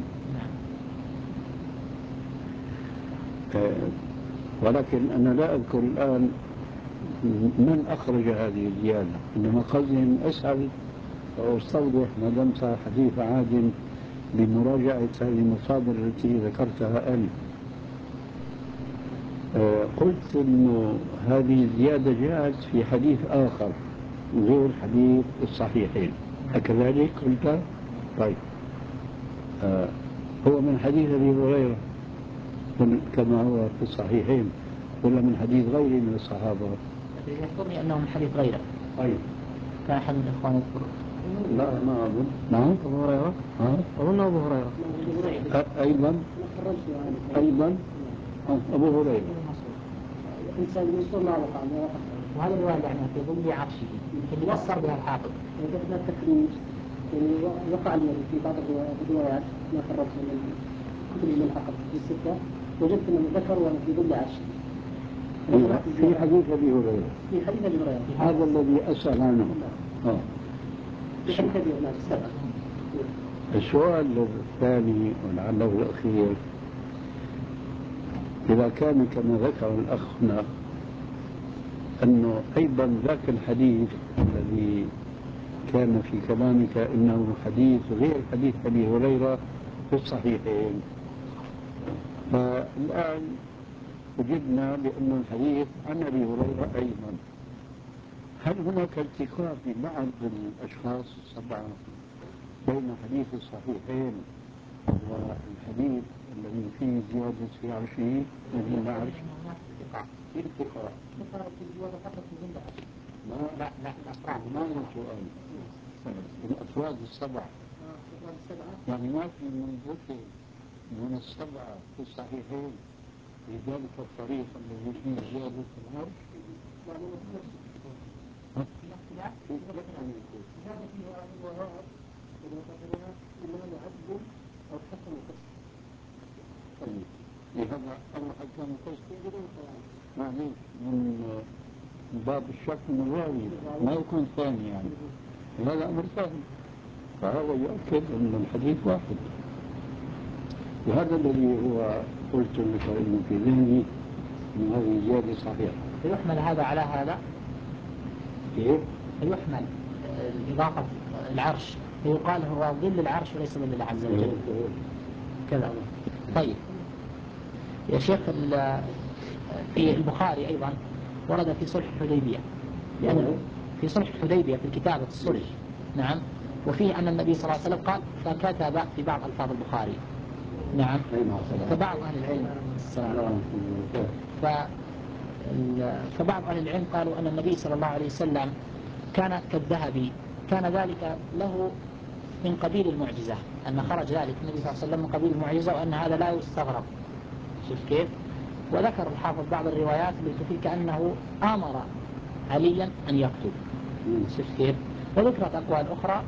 ولكن أنا لا أذكر الآن من أخرج هذه الزيادة، إنما قصدي أن أسأل وأستوضح ما دمت حديث عاد بمراجعة هذه المصادر التي ذكرتها آنفا. قلت أن هذه الزيادة جاءت في حديث آخر غير حديث الصحيحين، أكذلك قلت؟ طيب، هو من حديث أبي هريرة كما هو في الصحيحين ولا من حديث غيره من الصحابة؟ يحضرني أنه من حديث غيره. طيب، كان أحد من الإخوان يذكر. لا ما أظن. نعم أبو هريرة. أظن أبو هريرة. أيضا أبو هريرة. الإنسان يوصل ما وقع وهذا الرواية يعني في ظل عرشه اللي يسر بها الحافظ. وجدنا التخريج وقع في بعض الروايات ما خرجت من الكتب الملحقة في الستة، وجدت أنه ذكر وأنه في ظل عرشه. في حديث أبي هريرة. في حديث أبي هريرة. هذا الذي أسأل عنه. في حديث أبي هريرة السبعة. السؤال الثاني ولعله الأخير، إذا كان كما ذكر الأخ هنا أنه أيضا ذاك الحديث الذي كان في كلامك إنه حديث غير حديث أبي هريرة في الصحيحين، فالآن وجدنا بأن الحديث عن أبي هريرة أيضا، هل هناك التقاء في بعض الأشخاص السبعة بين حديث الصحيحين والحديث الذي فيه زيادة في عرشه الذي لا عرش؟ في التقاء. لا ما هو سؤال الأفراد السبعة، يعني ما في من ذكر من السبعة في الصحيحين لذلك الطريق الذي فيه زيادة العرش. لهذا أول حكام القصة يعني من باب الشك من الراوي ما يكون ثاني، يعني هذا أمر ثاني، فهذا يؤكد أن الحديث واحد. وهذا الذي هو قلت لك إنه في ذهني من هذه الزيادة صحيحة. يحمل هذا على هذا؟ كيف؟ يحمل إضافة العرش يقال هو ظل العرش وليس ظل الله عز وجل كذا. طيب يا شيخ، في البخاري أيضا ورد في صلح الحديبية، لأنه في صلح الحديبية في كتابة الصلح، نعم، وفيه أن النبي صلى الله عليه وسلم قال فكتب في بعض ألفاظ البخاري، نعم، فبعض أهل العلم فبعض أهل العلم قالوا أن النبي صلى الله عليه وسلم كان كالذهبي، كان ذلك له من قبيل المعجزة، أن خرج ذلك النبي صلى الله عليه وسلم من قبيل المعجزة، وأن هذا لا يستغرب. شوف كيف؟ وذكر الحافظ بعض الروايات التي تفيد كأنه آمر عليا أن يكتب. شوف كيف؟ وذكرت أقوال أخرى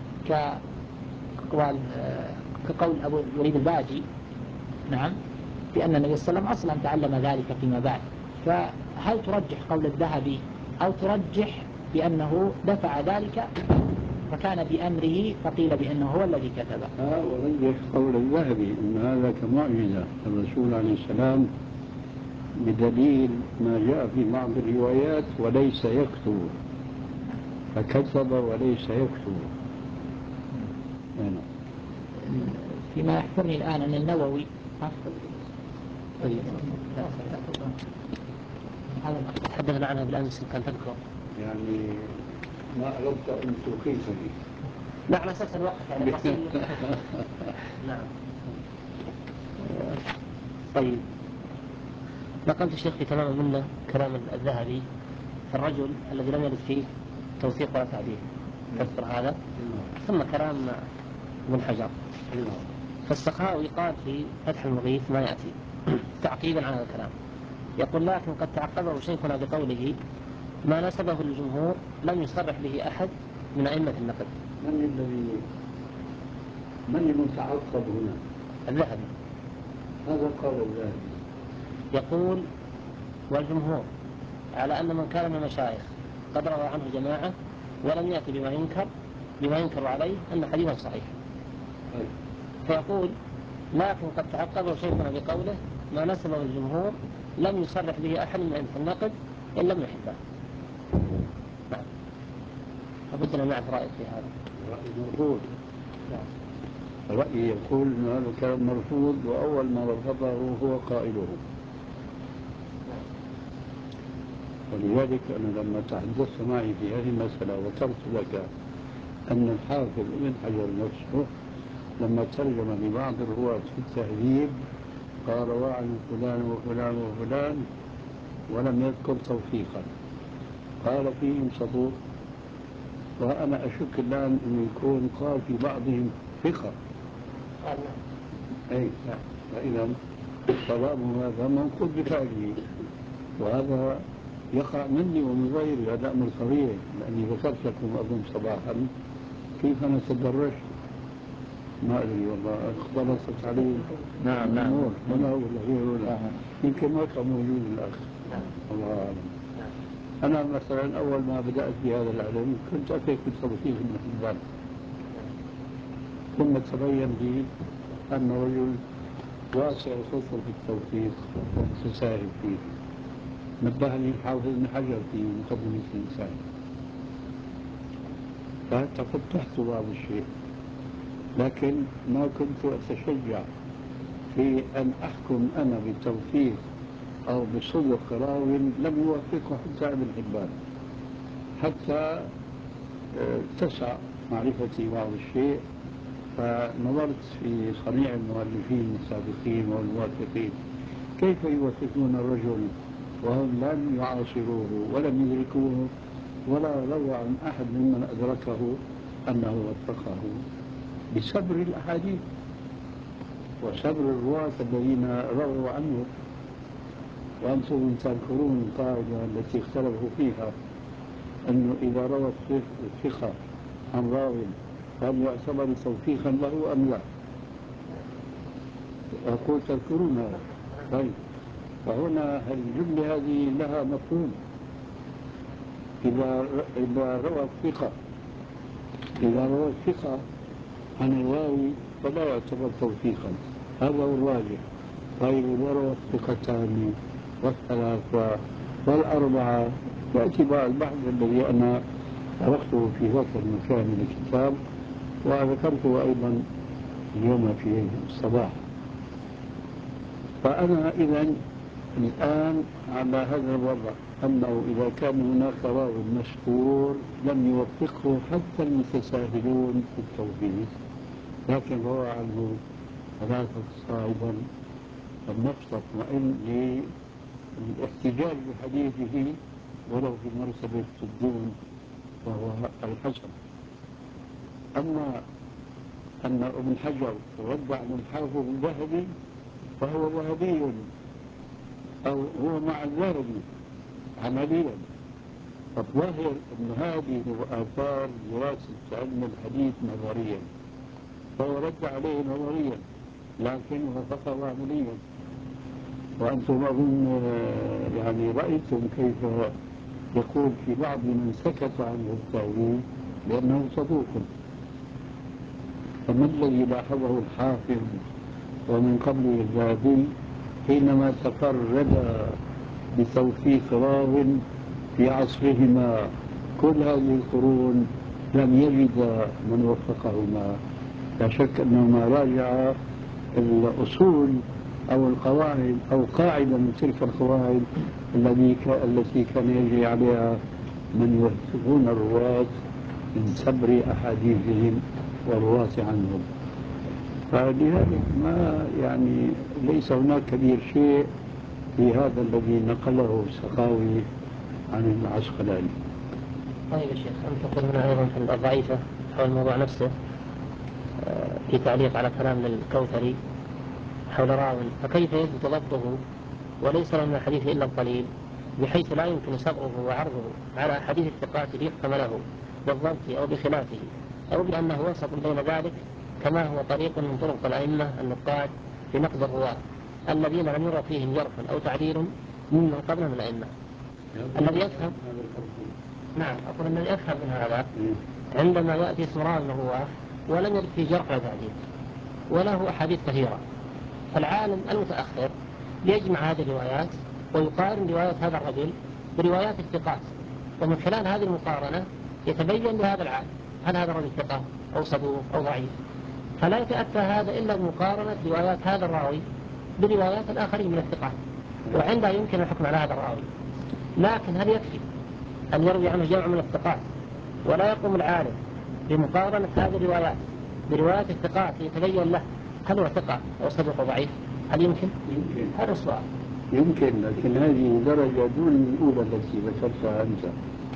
كقول أبو الوليد الباجي، نعم، بأن النبي صلى الله عليه وسلم أصلا تعلم ذلك فيما بعد. فهل ترجح قول الذهبي أو ترجح بأنه دفع ذلك فكان بأمره فقيل بأنه هو الذي كتبه؟ ورجح قول الذهبي أن هذا كمعجزة الرسول عليه السلام بدليل ما جاء في بعض الروايات وليس يكتب، فكتب وليس يكتب. فيما يحضرني الآن أن النووي هذا تحدثنا عنها بالأمس إن كان تذكر، يعني ما أردت أن توقفني. لا على أساس الوقت يعني نعم. طيب، نقلت الشيخ في تمام منه كلام الذهبي في الرجل الذي لم يرد فيه توثيق ولا تعديل، تذكر هذا؟ ثم كلام ابن حجر. فالسخاوي قال في فتح المغيث ما يأتي تعقيبا على هذا الكلام، يقول لكن قد تعقبه شيخنا بقوله ما نسبه للجمهور لم يصرح به أحد من أئمة النقد. من المتعقب هنا؟ الذهبي. هذا قول الله. يقول والجمهور على أن من كان من المشايخ قد روى عنه جماعة ولم يأتي بما ينكر عليه أن حديثه صحيح. فيقول لكن قد تعقبه شيخنا بقوله ما نسبه الجمهور لم يصرح به أحد من أئمة النقد إن لم يحبه. نعم. فبدنا نعرف رأيك في هذا. رأي مرفوض. رأيي يقول أن هذا كلام مرفوض، وأول ما رفضه هو قائله. ولذلك أنا لما تحدثت معي في هذه المسألة وذكرت لك أن الحافظ ابن حجر نفسه لما ترجم لبعض الرواة في التهذيب قال وعن فلان وفلان وفلان ولم يذكر توثيقا، قال فيهم صدوق، وأنا أشك الآن أن يكون قال في بعضهم ثقة. أي فإذا صواب هذا منقول بفعله، وهذا يقع مني ومن غيري، هذا أمر طبيعي، لأني ذكرت لكم أظن صباحا كيف أنا تدرجت، ما أدري والله اختلطت علي. نعم الأمور هنا ولا غيره، يمكن ما كان موجود الأخ، الله أعلم. أنا مثلا أول ما بدأت بهذا العلم كنت أتيت بالتوثيق ابن حبان، ثم تبين لي أن رجل واسع الخطر في التوثيق ومتساهل فيه، نبهني الحافظ ابن حجر في مقدمة الإنسان، فتفتحت بعض الشيء، لكن ما كنت أتشجع في أن أحكم أنا بالتوثيق أو بصدق راوي لم يوفقه حتى ابن حبان، حتى اتسع معرفتي بعض الشيء، فنظرت في صنيع المؤلفين السابقين والموثقين كيف يوثقون الرجل وهم لم يعاصروه ولم يدركوه ولا روى عن أحد ممن أدركه أنه وثقه، بصبر الأحاديث وصبر الرواة الذين رووا عنه. وأنتم تذكرون القاعدة التي اختلفوا فيها أنه إذا روى الثقة عن راو هل يعتبر توثيقا له أم لا؟ أقول تذكرون هذا. طيب، فهنا الجملة هذه لها مفهوم. إذا روى الثقة عن الراوي فلا يعتبر توثيقا، هذا هو الراجح. طيب إذا روى الثقتان والثلاثة والأربعة يأتي بقى البحث الذي أنا عرفته في وقت المكان من الكتاب وذكرته أيضا اليوم في الصباح. فأنا إذن الآن على هذا الوضع أنه إذا كان هناك راو مشهور لم يوفقه حتى المتساهلون في التوثيق، لكن روى عنه ثلاثة صاعدا، فالنفس تطمئن للاحتجاج بحديثه ولو في مرتبة الدون وهو الحسن. أما أن ابن حجر رد عن الحافظ الذهبي فهو وهبي أو هو مع الذهبي عمليا. فالظاهر أن هذه آثار دراسة علم الحديث نظريا، فهو رد عليه نظريا لكن وفقه عمليا. وأنتم أظن يعني رأيتم كيف يقول في بعض من سكت عنه التأويل بأنه صدوق. فما الذي لاحظه الحافظ ومن قبله الذهبي حينما تفرد بتوثيق راو في عصرهما كل هذه القرون لم يجد من وفقهما؟ لا شك أنهما راجع الأصول أو القواعد أو قاعدة من تلك القواعد التي كان يجري عليها من يوثقون الرواة من صبر أحاديثهم والرواة عنهم. فلذلك ما يعني ليس هناك كبير شيء في هذا الذي نقله السخاوي عن العسقلاني. طيب يا شيخ، أنت تقول هنا أيضا في الضعيفة حول الموضوع نفسه في تعليق على كلام الكوثري حول راو، فكيف يثبت ضبطه وليس له من الحديث إلا القليل بحيث لا يمكن سبقه وعرضه على حديث الثقات ليحكم له بالضبط أو بخلافه أو بأنه وسط بين ذلك كما هو طريق من طرق الأئمة النقاد في نقد الرواة، الذين لم يرى فيهم جرح أو تعديل ممن قبلهم من الأئمة. الذي يفهم نعم أقول الذي يفهم من هذا عندما يأتي اسم راوي من الرواة ولم يرد فيه جرح ولا تعديل وله أحاديث كثيرة، فالعالم المتأخر يجمع هذه الروايات ويقارن روايات هذا الرجل بروايات الثقات، ومن خلال هذه المقارنة يتبين لهذا العالم هل هذا الرجل ثقة أو صدوق أو ضعيف، فلا يتأتى هذا إلا بمقارنة روايات هذا الراوي بروايات الآخرين من الثقات، وعندها يمكن الحكم على هذا الراوي. لكن هل يكفي أن يروي عنه جمع من الثقات ولا يقوم العالم بمقارنة هذه الروايات بروايات الثقات يتبين له هل هو ثقة أو صدوق أو ضعيف؟ هل يمكن؟ هذا السؤال. يمكن، لكن هذه درجة دون الأولى التي ذكرتها أنت.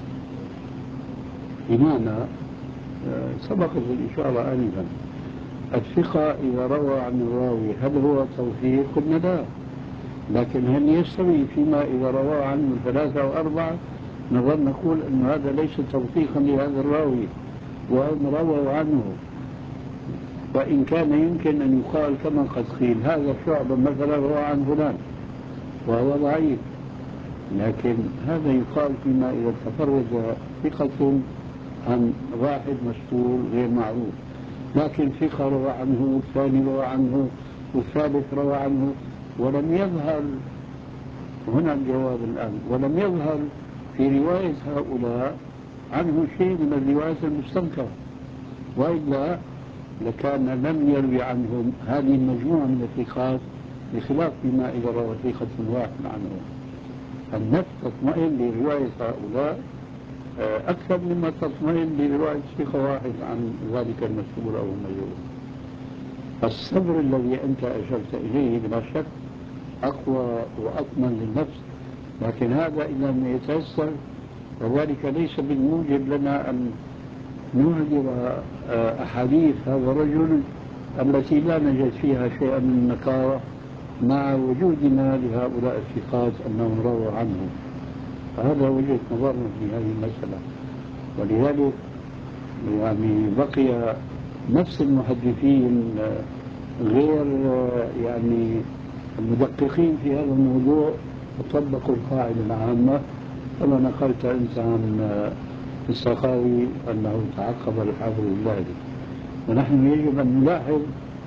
بمعنى سبقت الإشارة آنفا، الثقة إذا روى عن الراوي هل هو توثيق؟ قلنا لا، لكن هل يستوي فيما إذا روى عنه 3 أو 4 نظل نقول أن هذا ليس توثيقا لهذا الراوي وأن رووا عنه، وإن كان يمكن أن يقال كما قد قيل هذا الشعب مثلا روى عن فلان وهو ضعيف، لكن هذا يقال فيما إذا تفرد ثقة عن واحد مشهور غير معروف، لكن ثقة روى عنه والثاني روى عنه والثالث روى عنه ولم يظهر هنا الجواب الآن، ولم يظهر في رواية هؤلاء عنه شيء من الروايات المستنكرة، وإلا لكان لم يروي عنهم هذه المجموعة من الثقات، بخلاف فيما إذا روى ثقة واحد عنه. النفس تطمئن لرواية هؤلاء أكثر مما تطمئن لرواية ثقة واحد عن ذلك المشهور أو المجهول. الصبر الذي أنت أشرت إليه بلا شك أقوى وأطمن للنفس، لكن هذا إذا لم يتيسر وذلك ليس بالموجب لنا أن نهدر أحاديث هذا الرجل التي لا نجد فيها شيئا من النكارة مع وجودنا لهؤلاء الثقات أنهم رووا عنه. هذا وجهة نظرنا في هذه المسألة، ولذلك يعني بقي نفس المحدثين غير يعني المدققين في هذا الموضوع وطبقوا القاعدة العامة كما نقلت أنت عن السخاوي أنه تعقب الحافظ الذهبي. ونحن يجب أن نلاحظ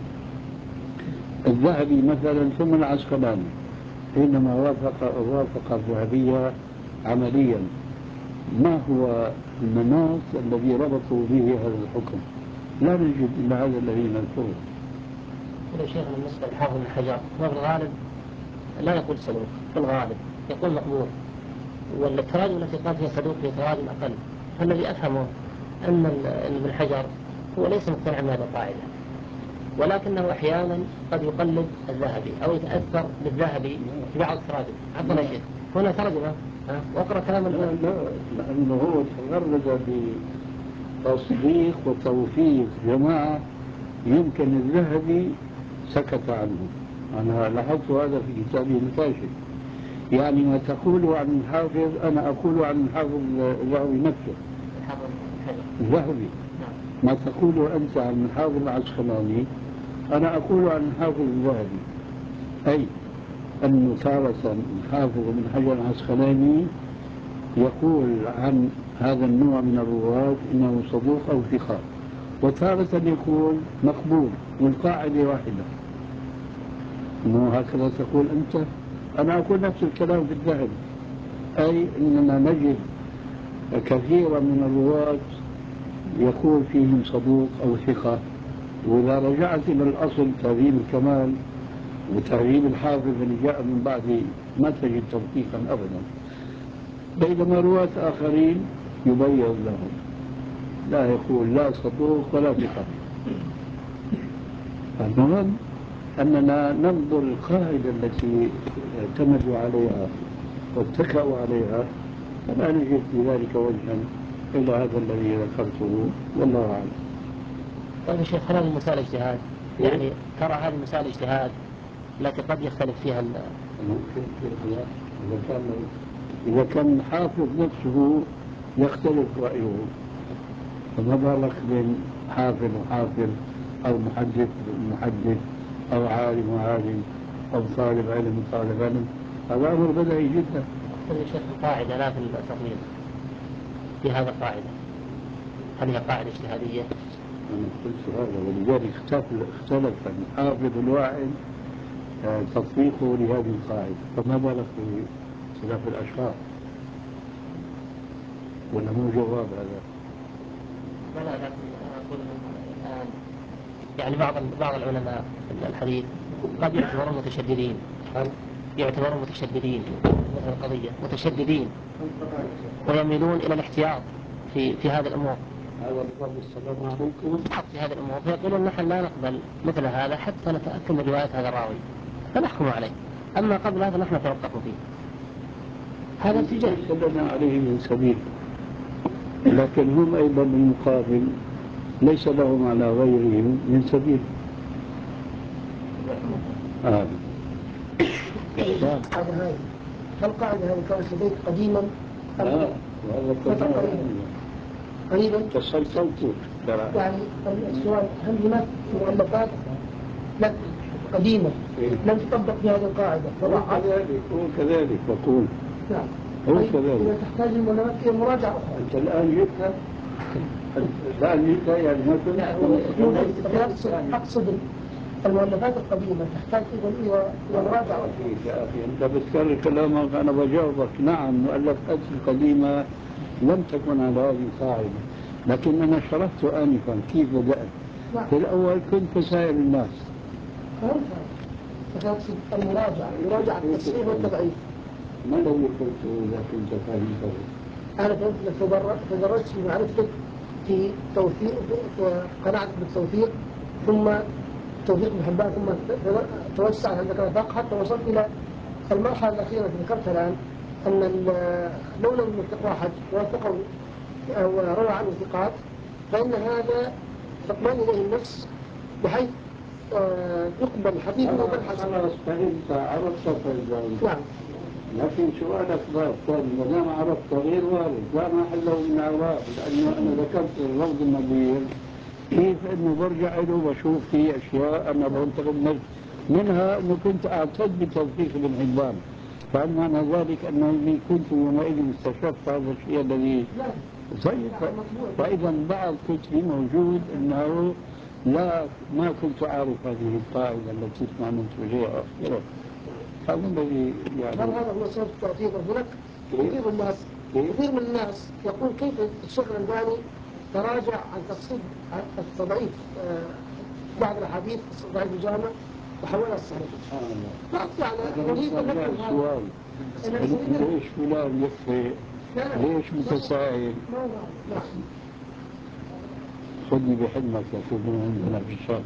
الذهبي مثلا ثم العسقلاني حينما وافق الذهبية عمليا ما هو المناط الذي ربطوا به هذا الحكم؟ لا نجد إلا هذا الذي نذكره. يا شيخ بالنسبة للحافظ بن حجر هو في الغالب لا يقول صدوق، في الغالب يقول مقبول، والتراجم التي قال فيها صدوق هي تراجم أقل. فالذي أفهمه أن ابن حجر هو ليس مقتنعا بهذه القاعدة، ولكنه أحيانا قد يقلد الذهبي أو يتأثر بالذهبي في بعض التراجم. عفوا يا شيخ هنا ترجمة واقرأ كلام لا لأنه هو تفرد بتصديق وتوثيق جماعة يمكن الذهبي سكت عنه. أنا لاحظت هذا في كتابي الكاشف، يعني ما تقوله عن الحافظ أنا أقول عن الحافظ الذهبي نفسه. الذهبي ما تقوله أنت عن الحافظ العسقلاني أنا أقول عن الحافظ الذهبي، أي أنه تارة الحافظ بن حجر العسقلاني يقول عن هذا النوع من الرواة إنه صدوق أو ثقة، وتارة يقول مقبول، والقاعدة واحدة. إنه هكذا تقول أنت، أنا أقول نفس الكلام في الذهب، أي أننا نجد كثيرا من الرواة يقول فيهم صدوق أو ثقة، وإذا رجعت إلى الأصل تهذيب الكمال وتهذيب الحافظ اللي جاء من بعد ما تجد توثيقا أبدا، بينما رواة آخرين يبين لهم لا يقول لا صدوق ولا ثقة. المهم أننا ننظر القاعدة التي اعتمدوا عليها واتكأوا عليها، فلا نجد في ذلك وجها إلا هذا الذي ذكرته، والله أعلم. طيب يا شيخ هذه مسائل اجتهاد، يعني ترى هذه مسائل اجتهاد التي قد يختلف فيها إذا كان الحافظ نفسه يختلف رأيه، فما بالك بين حافظ وحافظ أو محدث ومحدث أو عالم وعالم أو طالب علم طالب علم، هذا أمر بديهي جدا. يا شيخ القاعدة لا في التطبيق، في هذا قاعدة، هل هي قاعدة اجتهادية؟ أنا قلت هذا، ولذلك اختلف الحافظ الواحد تطبيقه لهذه القاعدة، فما بالك في خلاف الأشخاص؟ ولا مو جواب هذا؟ لا لكن أقول الآن يعني بعض العلماء الحديث قد يعتبرون متشددين، يعتبرون متشددين مثل القضية متشددين ويميلون إلى الاحتياط في هذه الأمور. هذا الفضل السلام عليكم. في هذه الأمور فيقولون نحن لا نقبل مثل هذا حتى نتأكد من رواية هذا الراوي فنحكم عليه، أما قبل هذا نحن نتوقف فيه. هذا اتجاه لنا عليه من سبيل، لكن هم أيضا بالمقابل ليس لهم على غيرهم من سبيل. القاعدة هذه كانت لديك قديما؟ وهذا قريبا تسلسلت. يعني السؤال، هل هناك مؤلفات لك قديمة لم تطبق في هذه القاعدة؟ هو كذلك بقول. نعم. هو كذلك. إذا تحتاج المؤلفات إلى مراجعة أخرى. أنت الآن جئت يعني ما كنت أقصد المؤلفات القديمة تحتاج إلى مراجعة أخرى. يا أخي أنت بتكرر كلامك، أنا بجاوبك. نعم، المؤلفات القديمة لم تكن على هذه القاعدة، لكن أنا شرحت آنفا كيف بدأت. في الأول كنت سائر الناس. أقصد المراجعة التصحيح والتضعيف. ما الذي قلته إذا كنت فاهمته؟ أنا تدرجت في معرفتك في توثيق، في قناعتك بالتوثيق، ثم توثيق ابن حبان، ثم توسعت عندك الآفاق حتى وصلت إلى المرحلة الأخيرة التي ذكرتها الآن، أن لو لم يوثق واحد وثقه أو روى عنه ثقات فإن هذا تطمئن إليه النفس بحيث يقبل حديثه وبالحسن. خلاص فهمت، عرفت فإذا. نعم. لكن سؤالك ضاد ثاني، ما دام عرفت غير وارد، لا محله من عواب، لأنه أنا ذكرت اللفظ النبيل كيف إنه برجع له وبشوف فيه أشياء أنا بنتقد منها إنه كنت أعتد بتوثيق ابن حبان، فهل معنى ذلك أنني كنت يومئذ استشفت هذا الشيء الذي طيب. فإذا بعض كتبي موجود أنه ما كنت أعرف هذه القاعدة التي اطمأننت إليها أخيرا. هذا الذي يعني هذا هو سبب التعطيل. هناك كثير من الناس يقول كيف الشيخ الألباني تراجع عن تفصيل التضعيف بعض الأحاديث ضعيف الجامع وحولها الصحيح. يعني نريد أن نفهم السؤال ليش فلان يخطئ؟ ليش متساهل؟ خذني بحلمك يا سيدنا عندنا في الشام،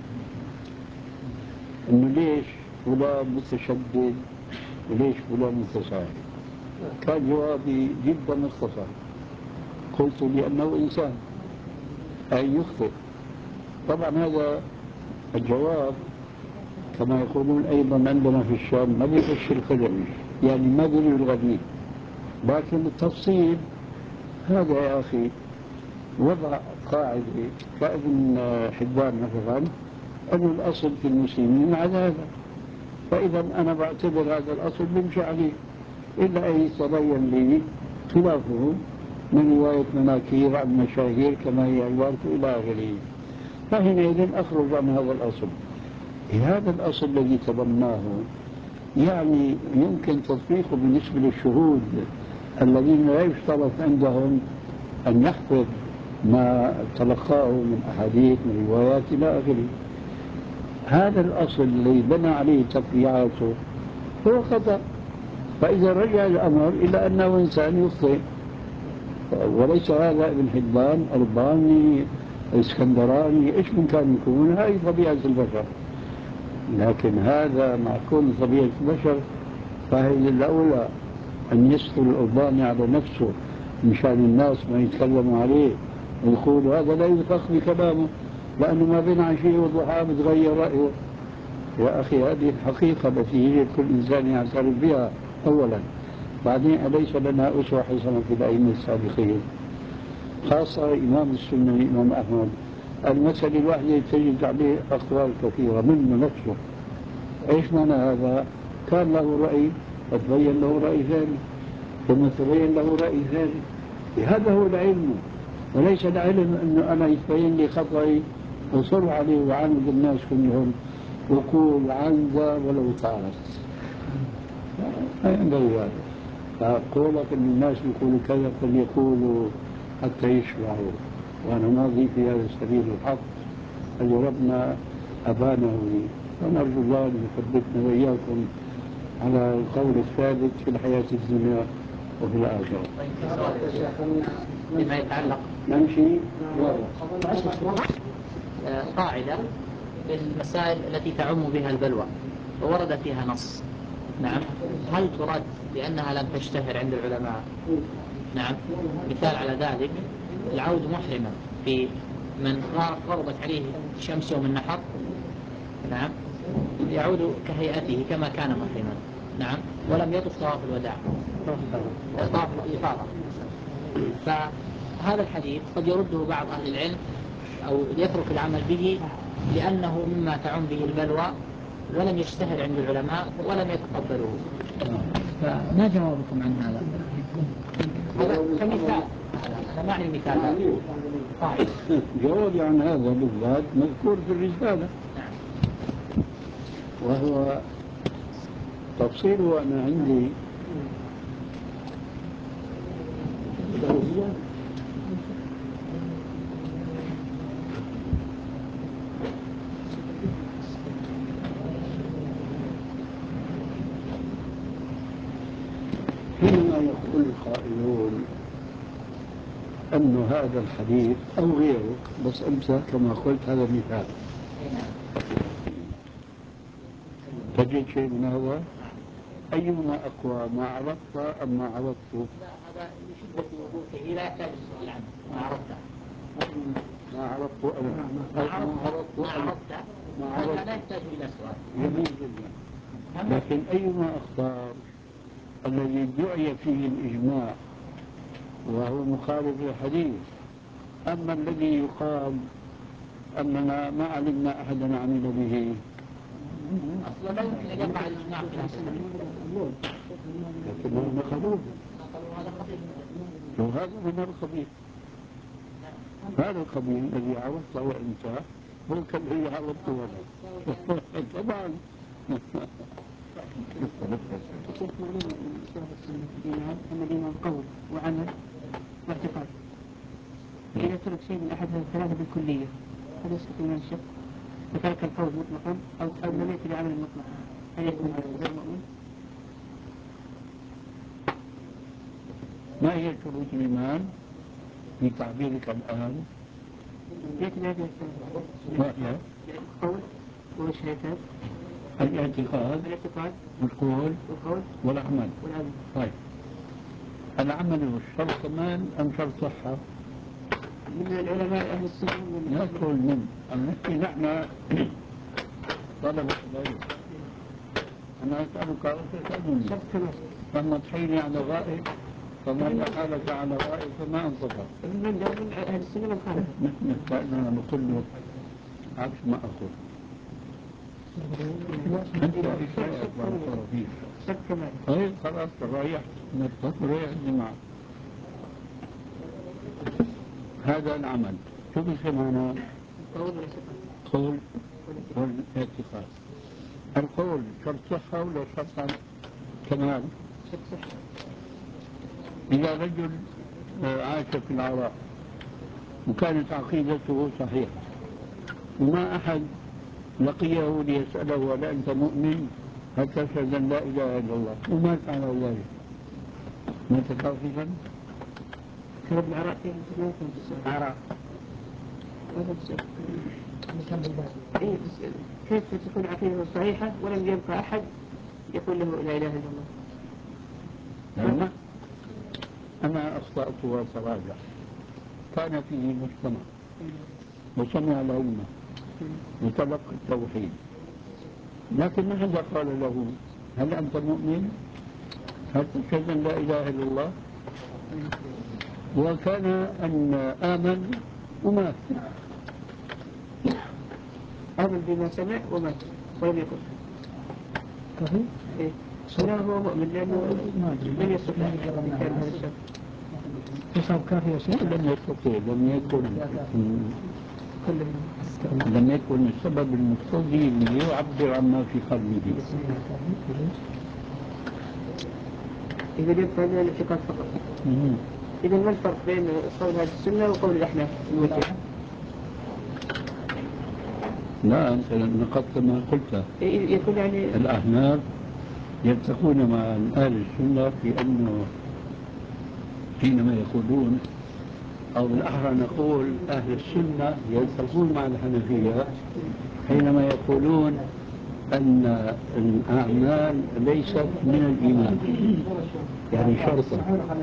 إنه ليش فلان متشدد وليش فلان متساهل؟ كان جوابي جدا مختصر، قلت لأنه إنسان أي يخطئ. طبعا هذا الجواب كما يقولون أيضا عندنا في الشام ما بيخش الخدمي، يعني ما بيري الغني، لكن التفصيل هذا يا أخي وضع قاعدة كابن حبان مثلا أنه الأصل في المسلمين على هذا، فإذا أنا بعتبر هذا الأصل بمشي عليه، إلا أن يتبين لي خلافه من رواية مناكير عن مشاهير كما هي عبارته إلى آخره، فحينئذ أخرج عن هذا الأصل. هذا الأصل الذي تبناه يعني يمكن تطبيقه بالنسبة للشهود الذين لا يشترط عندهم أن يحفظ ما تلقاه من أحاديث من روايات إلى آخره. هذا الأصل الذي بنى عليه تفريعاته هو خطأ، فإذا رجع الأمر إلى أنه إنسان يخطئ، وليس هذا ابن حبان ألباني اسكندراني إيش من كان يكون، هذه طبيعة البشر، لكن هذا مع كل طبيعة البشر فهي الأولى أن يستر الألباني على نفسه مشان الناس ما يتكلموا عليه ويقولوا هذا لا يوثق بكلامه لأنه ما بين عشية وضحى بتغير رأيه. يا أخي هذه الحقيقة التي يجب كل إنسان يعترف بها أولا، بعدين أليس لنا أسوة حسنة في الأئمة السابقين، خاصة إمام السنة الإمام أحمد، المسألة الواحدة تجد عليه أقوال كثيرة منه نفسه، ايش معنى هذا؟ كان له رأي فتبين له رأي ثاني ثم تبين له رأي ثاني. هذا هو العلم، وليس العلم انه انا يتبين لي خطأي وصر عليه وعاند الناس كلهم وقول عند ولو تعرف. ما ينبغي هذا. فقولك ان الناس يقولوا كذا فليقولوا حتى يشبعوا، وانا ماضي في هذا السبيل الحق الذي ربنا ابانه لي، ونرجو الله ان يثبتنا واياكم على القول الثابت في الحياه الدنيا وفي الاخره. فيما يتعلق نمشي قاعدة للمسائل التي تعم بها البلوى وورد فيها نص، نعم، هل ترد لأنها لم تشتهر عند العلماء؟ نعم، مثال على ذلك العود محرما في من غربت عليه شمس يوم النحر، نعم، يعود كهيئته كما كان محرما، نعم، ولم يطف طواف الوداع، طواف الإفاضة. فهذا الحديث قد يرده بعض أهل العلم أو يترك العمل به لأنه مما تعم به البلوى ولم يشتهر عند العلماء ولم يتقبلوه. فما جوابكم عن هذا؟ هذا كمثال، أنا ما أعني مثال هذا. جوابي عن هذا بالذات مذكور في الرسالة، وهو تفصيله أنا عندي حينما يقول القائلون أن هذا الحديث أو غيره، بس أنت كما قلت هذا مثال، تجد شيء من هذا؟ أيهما أقوى، ما عرفت أم ما عرفت؟ لا، هذا لشدة وضوحه لا يحتاج السؤال عنه، ما عرفته. ما عرفت أنا، ما عرفت لا يحتاج إلى سؤال. جميل جدا. لكن أيما أخبار الذي دعي فيه الإجماع وهو مخالف للحديث، أما الذي يقال أننا ما علمنا أحدا عمل به، أصلا لا يمكن أن يقع الإجماع في نفسه، لكنه نقلوه. هذا خطير. وهذا من الخبيث، هذا الخبيث الذي عرفته أنت هو كالذي عرفته أنا. طبعا الشيخ معلوم الشيخ السنة الذين قول وعمل واعتقاد، إذا ترك شيء من أحد هذه الثلاثة بالكلية هل يسقط من الشك؟ وترك القول مطلقا أو لم يأتي بعمل مطلقا، هل يكون غير مؤمن؟ ما هي شروط الإيمان في تعبيرك الآن؟ يأتي بهذه الثلاثة: ما هي؟ القول والشهادات، الاعتقاد والقول والعمل. طيب، العمل والشرط كمان أم شرط صحة؟ من العلماء أهل السنة نقول نحن طلبة العلم. أنا أسألك وتسألني، فما تحيلي على رأي فما حالك على رأي فما أنصفك. من أهل السنة من خالف. نحن كأننا نقول له عكس ما أقول. أنت إيش رأيك بارك فيك؟ شك كمان. طيب خلاص تريح نفسك وريح الجماعة. هذا العمل شو بيسمونه؟ قول والاعتقاد. القول شرط صحة ولا شرط كمال؟ إذا رجل عاش في العراق وكانت عقيدته صحيحة وما أحد لقيه ليسأله هل أنت مؤمن؟ هل تشهد أن لا إله إلا الله؟ ومات على ذلك مات كافرا؟ كان العراق في العراق كيف تكون عقيدته صحيحة ولم يبقى أحد يقول له لا إله إلا الله؟ أنا أخطأت وتراجع. كان فيه مجتمع وسمع العلم وتلقى التوحيد، لكن ما حدا قال له هل أنت مؤمن؟ هل تشهد أن لا إله إلا الله؟ وكان أن آمن ومات. آمن بما سمع ومات ولم يقل. كافي؟ إيه لا هو مؤمن لأنه لم يستطع كان هذا الشاب يصاب كافي يا شيخ؟ لم يستطيع لم يكن السبب المقتضي ليعبر عما في قلبه. إذا يبقى هذا الاعتقاد فقط. إذا ما الفرق بين قول هذه السنة وقول الأحناف الوتر؟ لا أنت نقضت ما قلت. يكون يعني الأحناف يتفقون مع أهل السنة في أنه حينما يقولون أو بالأحرى نقول أهل السنة يلتقون مع الحنفية حينما يقولون أن الأعمال ليست من الإيمان، يعني شرطا.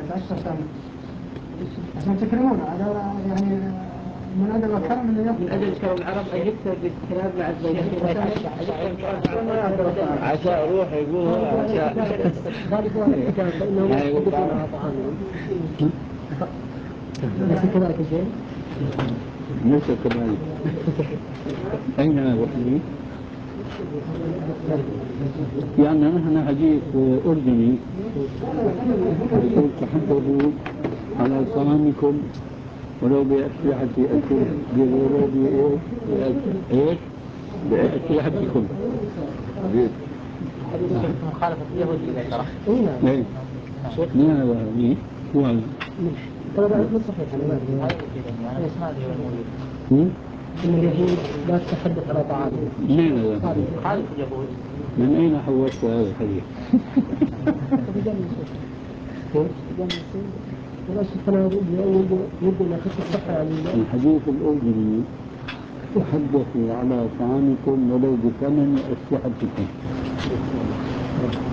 عشان تكرمون هذا يعني من أجل الكرم من أجل كرم العرب أن يكتب بالكلام مع الزوجين عسى روح يقول عسى ليس كذلك شيء؟ ليس كذلك. أين وحدي؟ يعني نحن حديث أردني يقول تحدثوا على طعامكم ولو بأسلحتكم بأسلحتكم. مخالفة اليهود إذا شرح. ايه مين هذا؟ مين؟ هو هذا؟ هذا مو صحيح أنا بس ما أدري وين موجود. إن اليهود لا تتحدث على طعامهم. مين هذا؟ خالف اليهود. من أين حوشت هذا الحديث؟ ولا شيخ أنا يبدو أن أخذ الصحة يعني الحديث الأردني تحدثوا على طعامكم ولو بثمن أسلحتكم.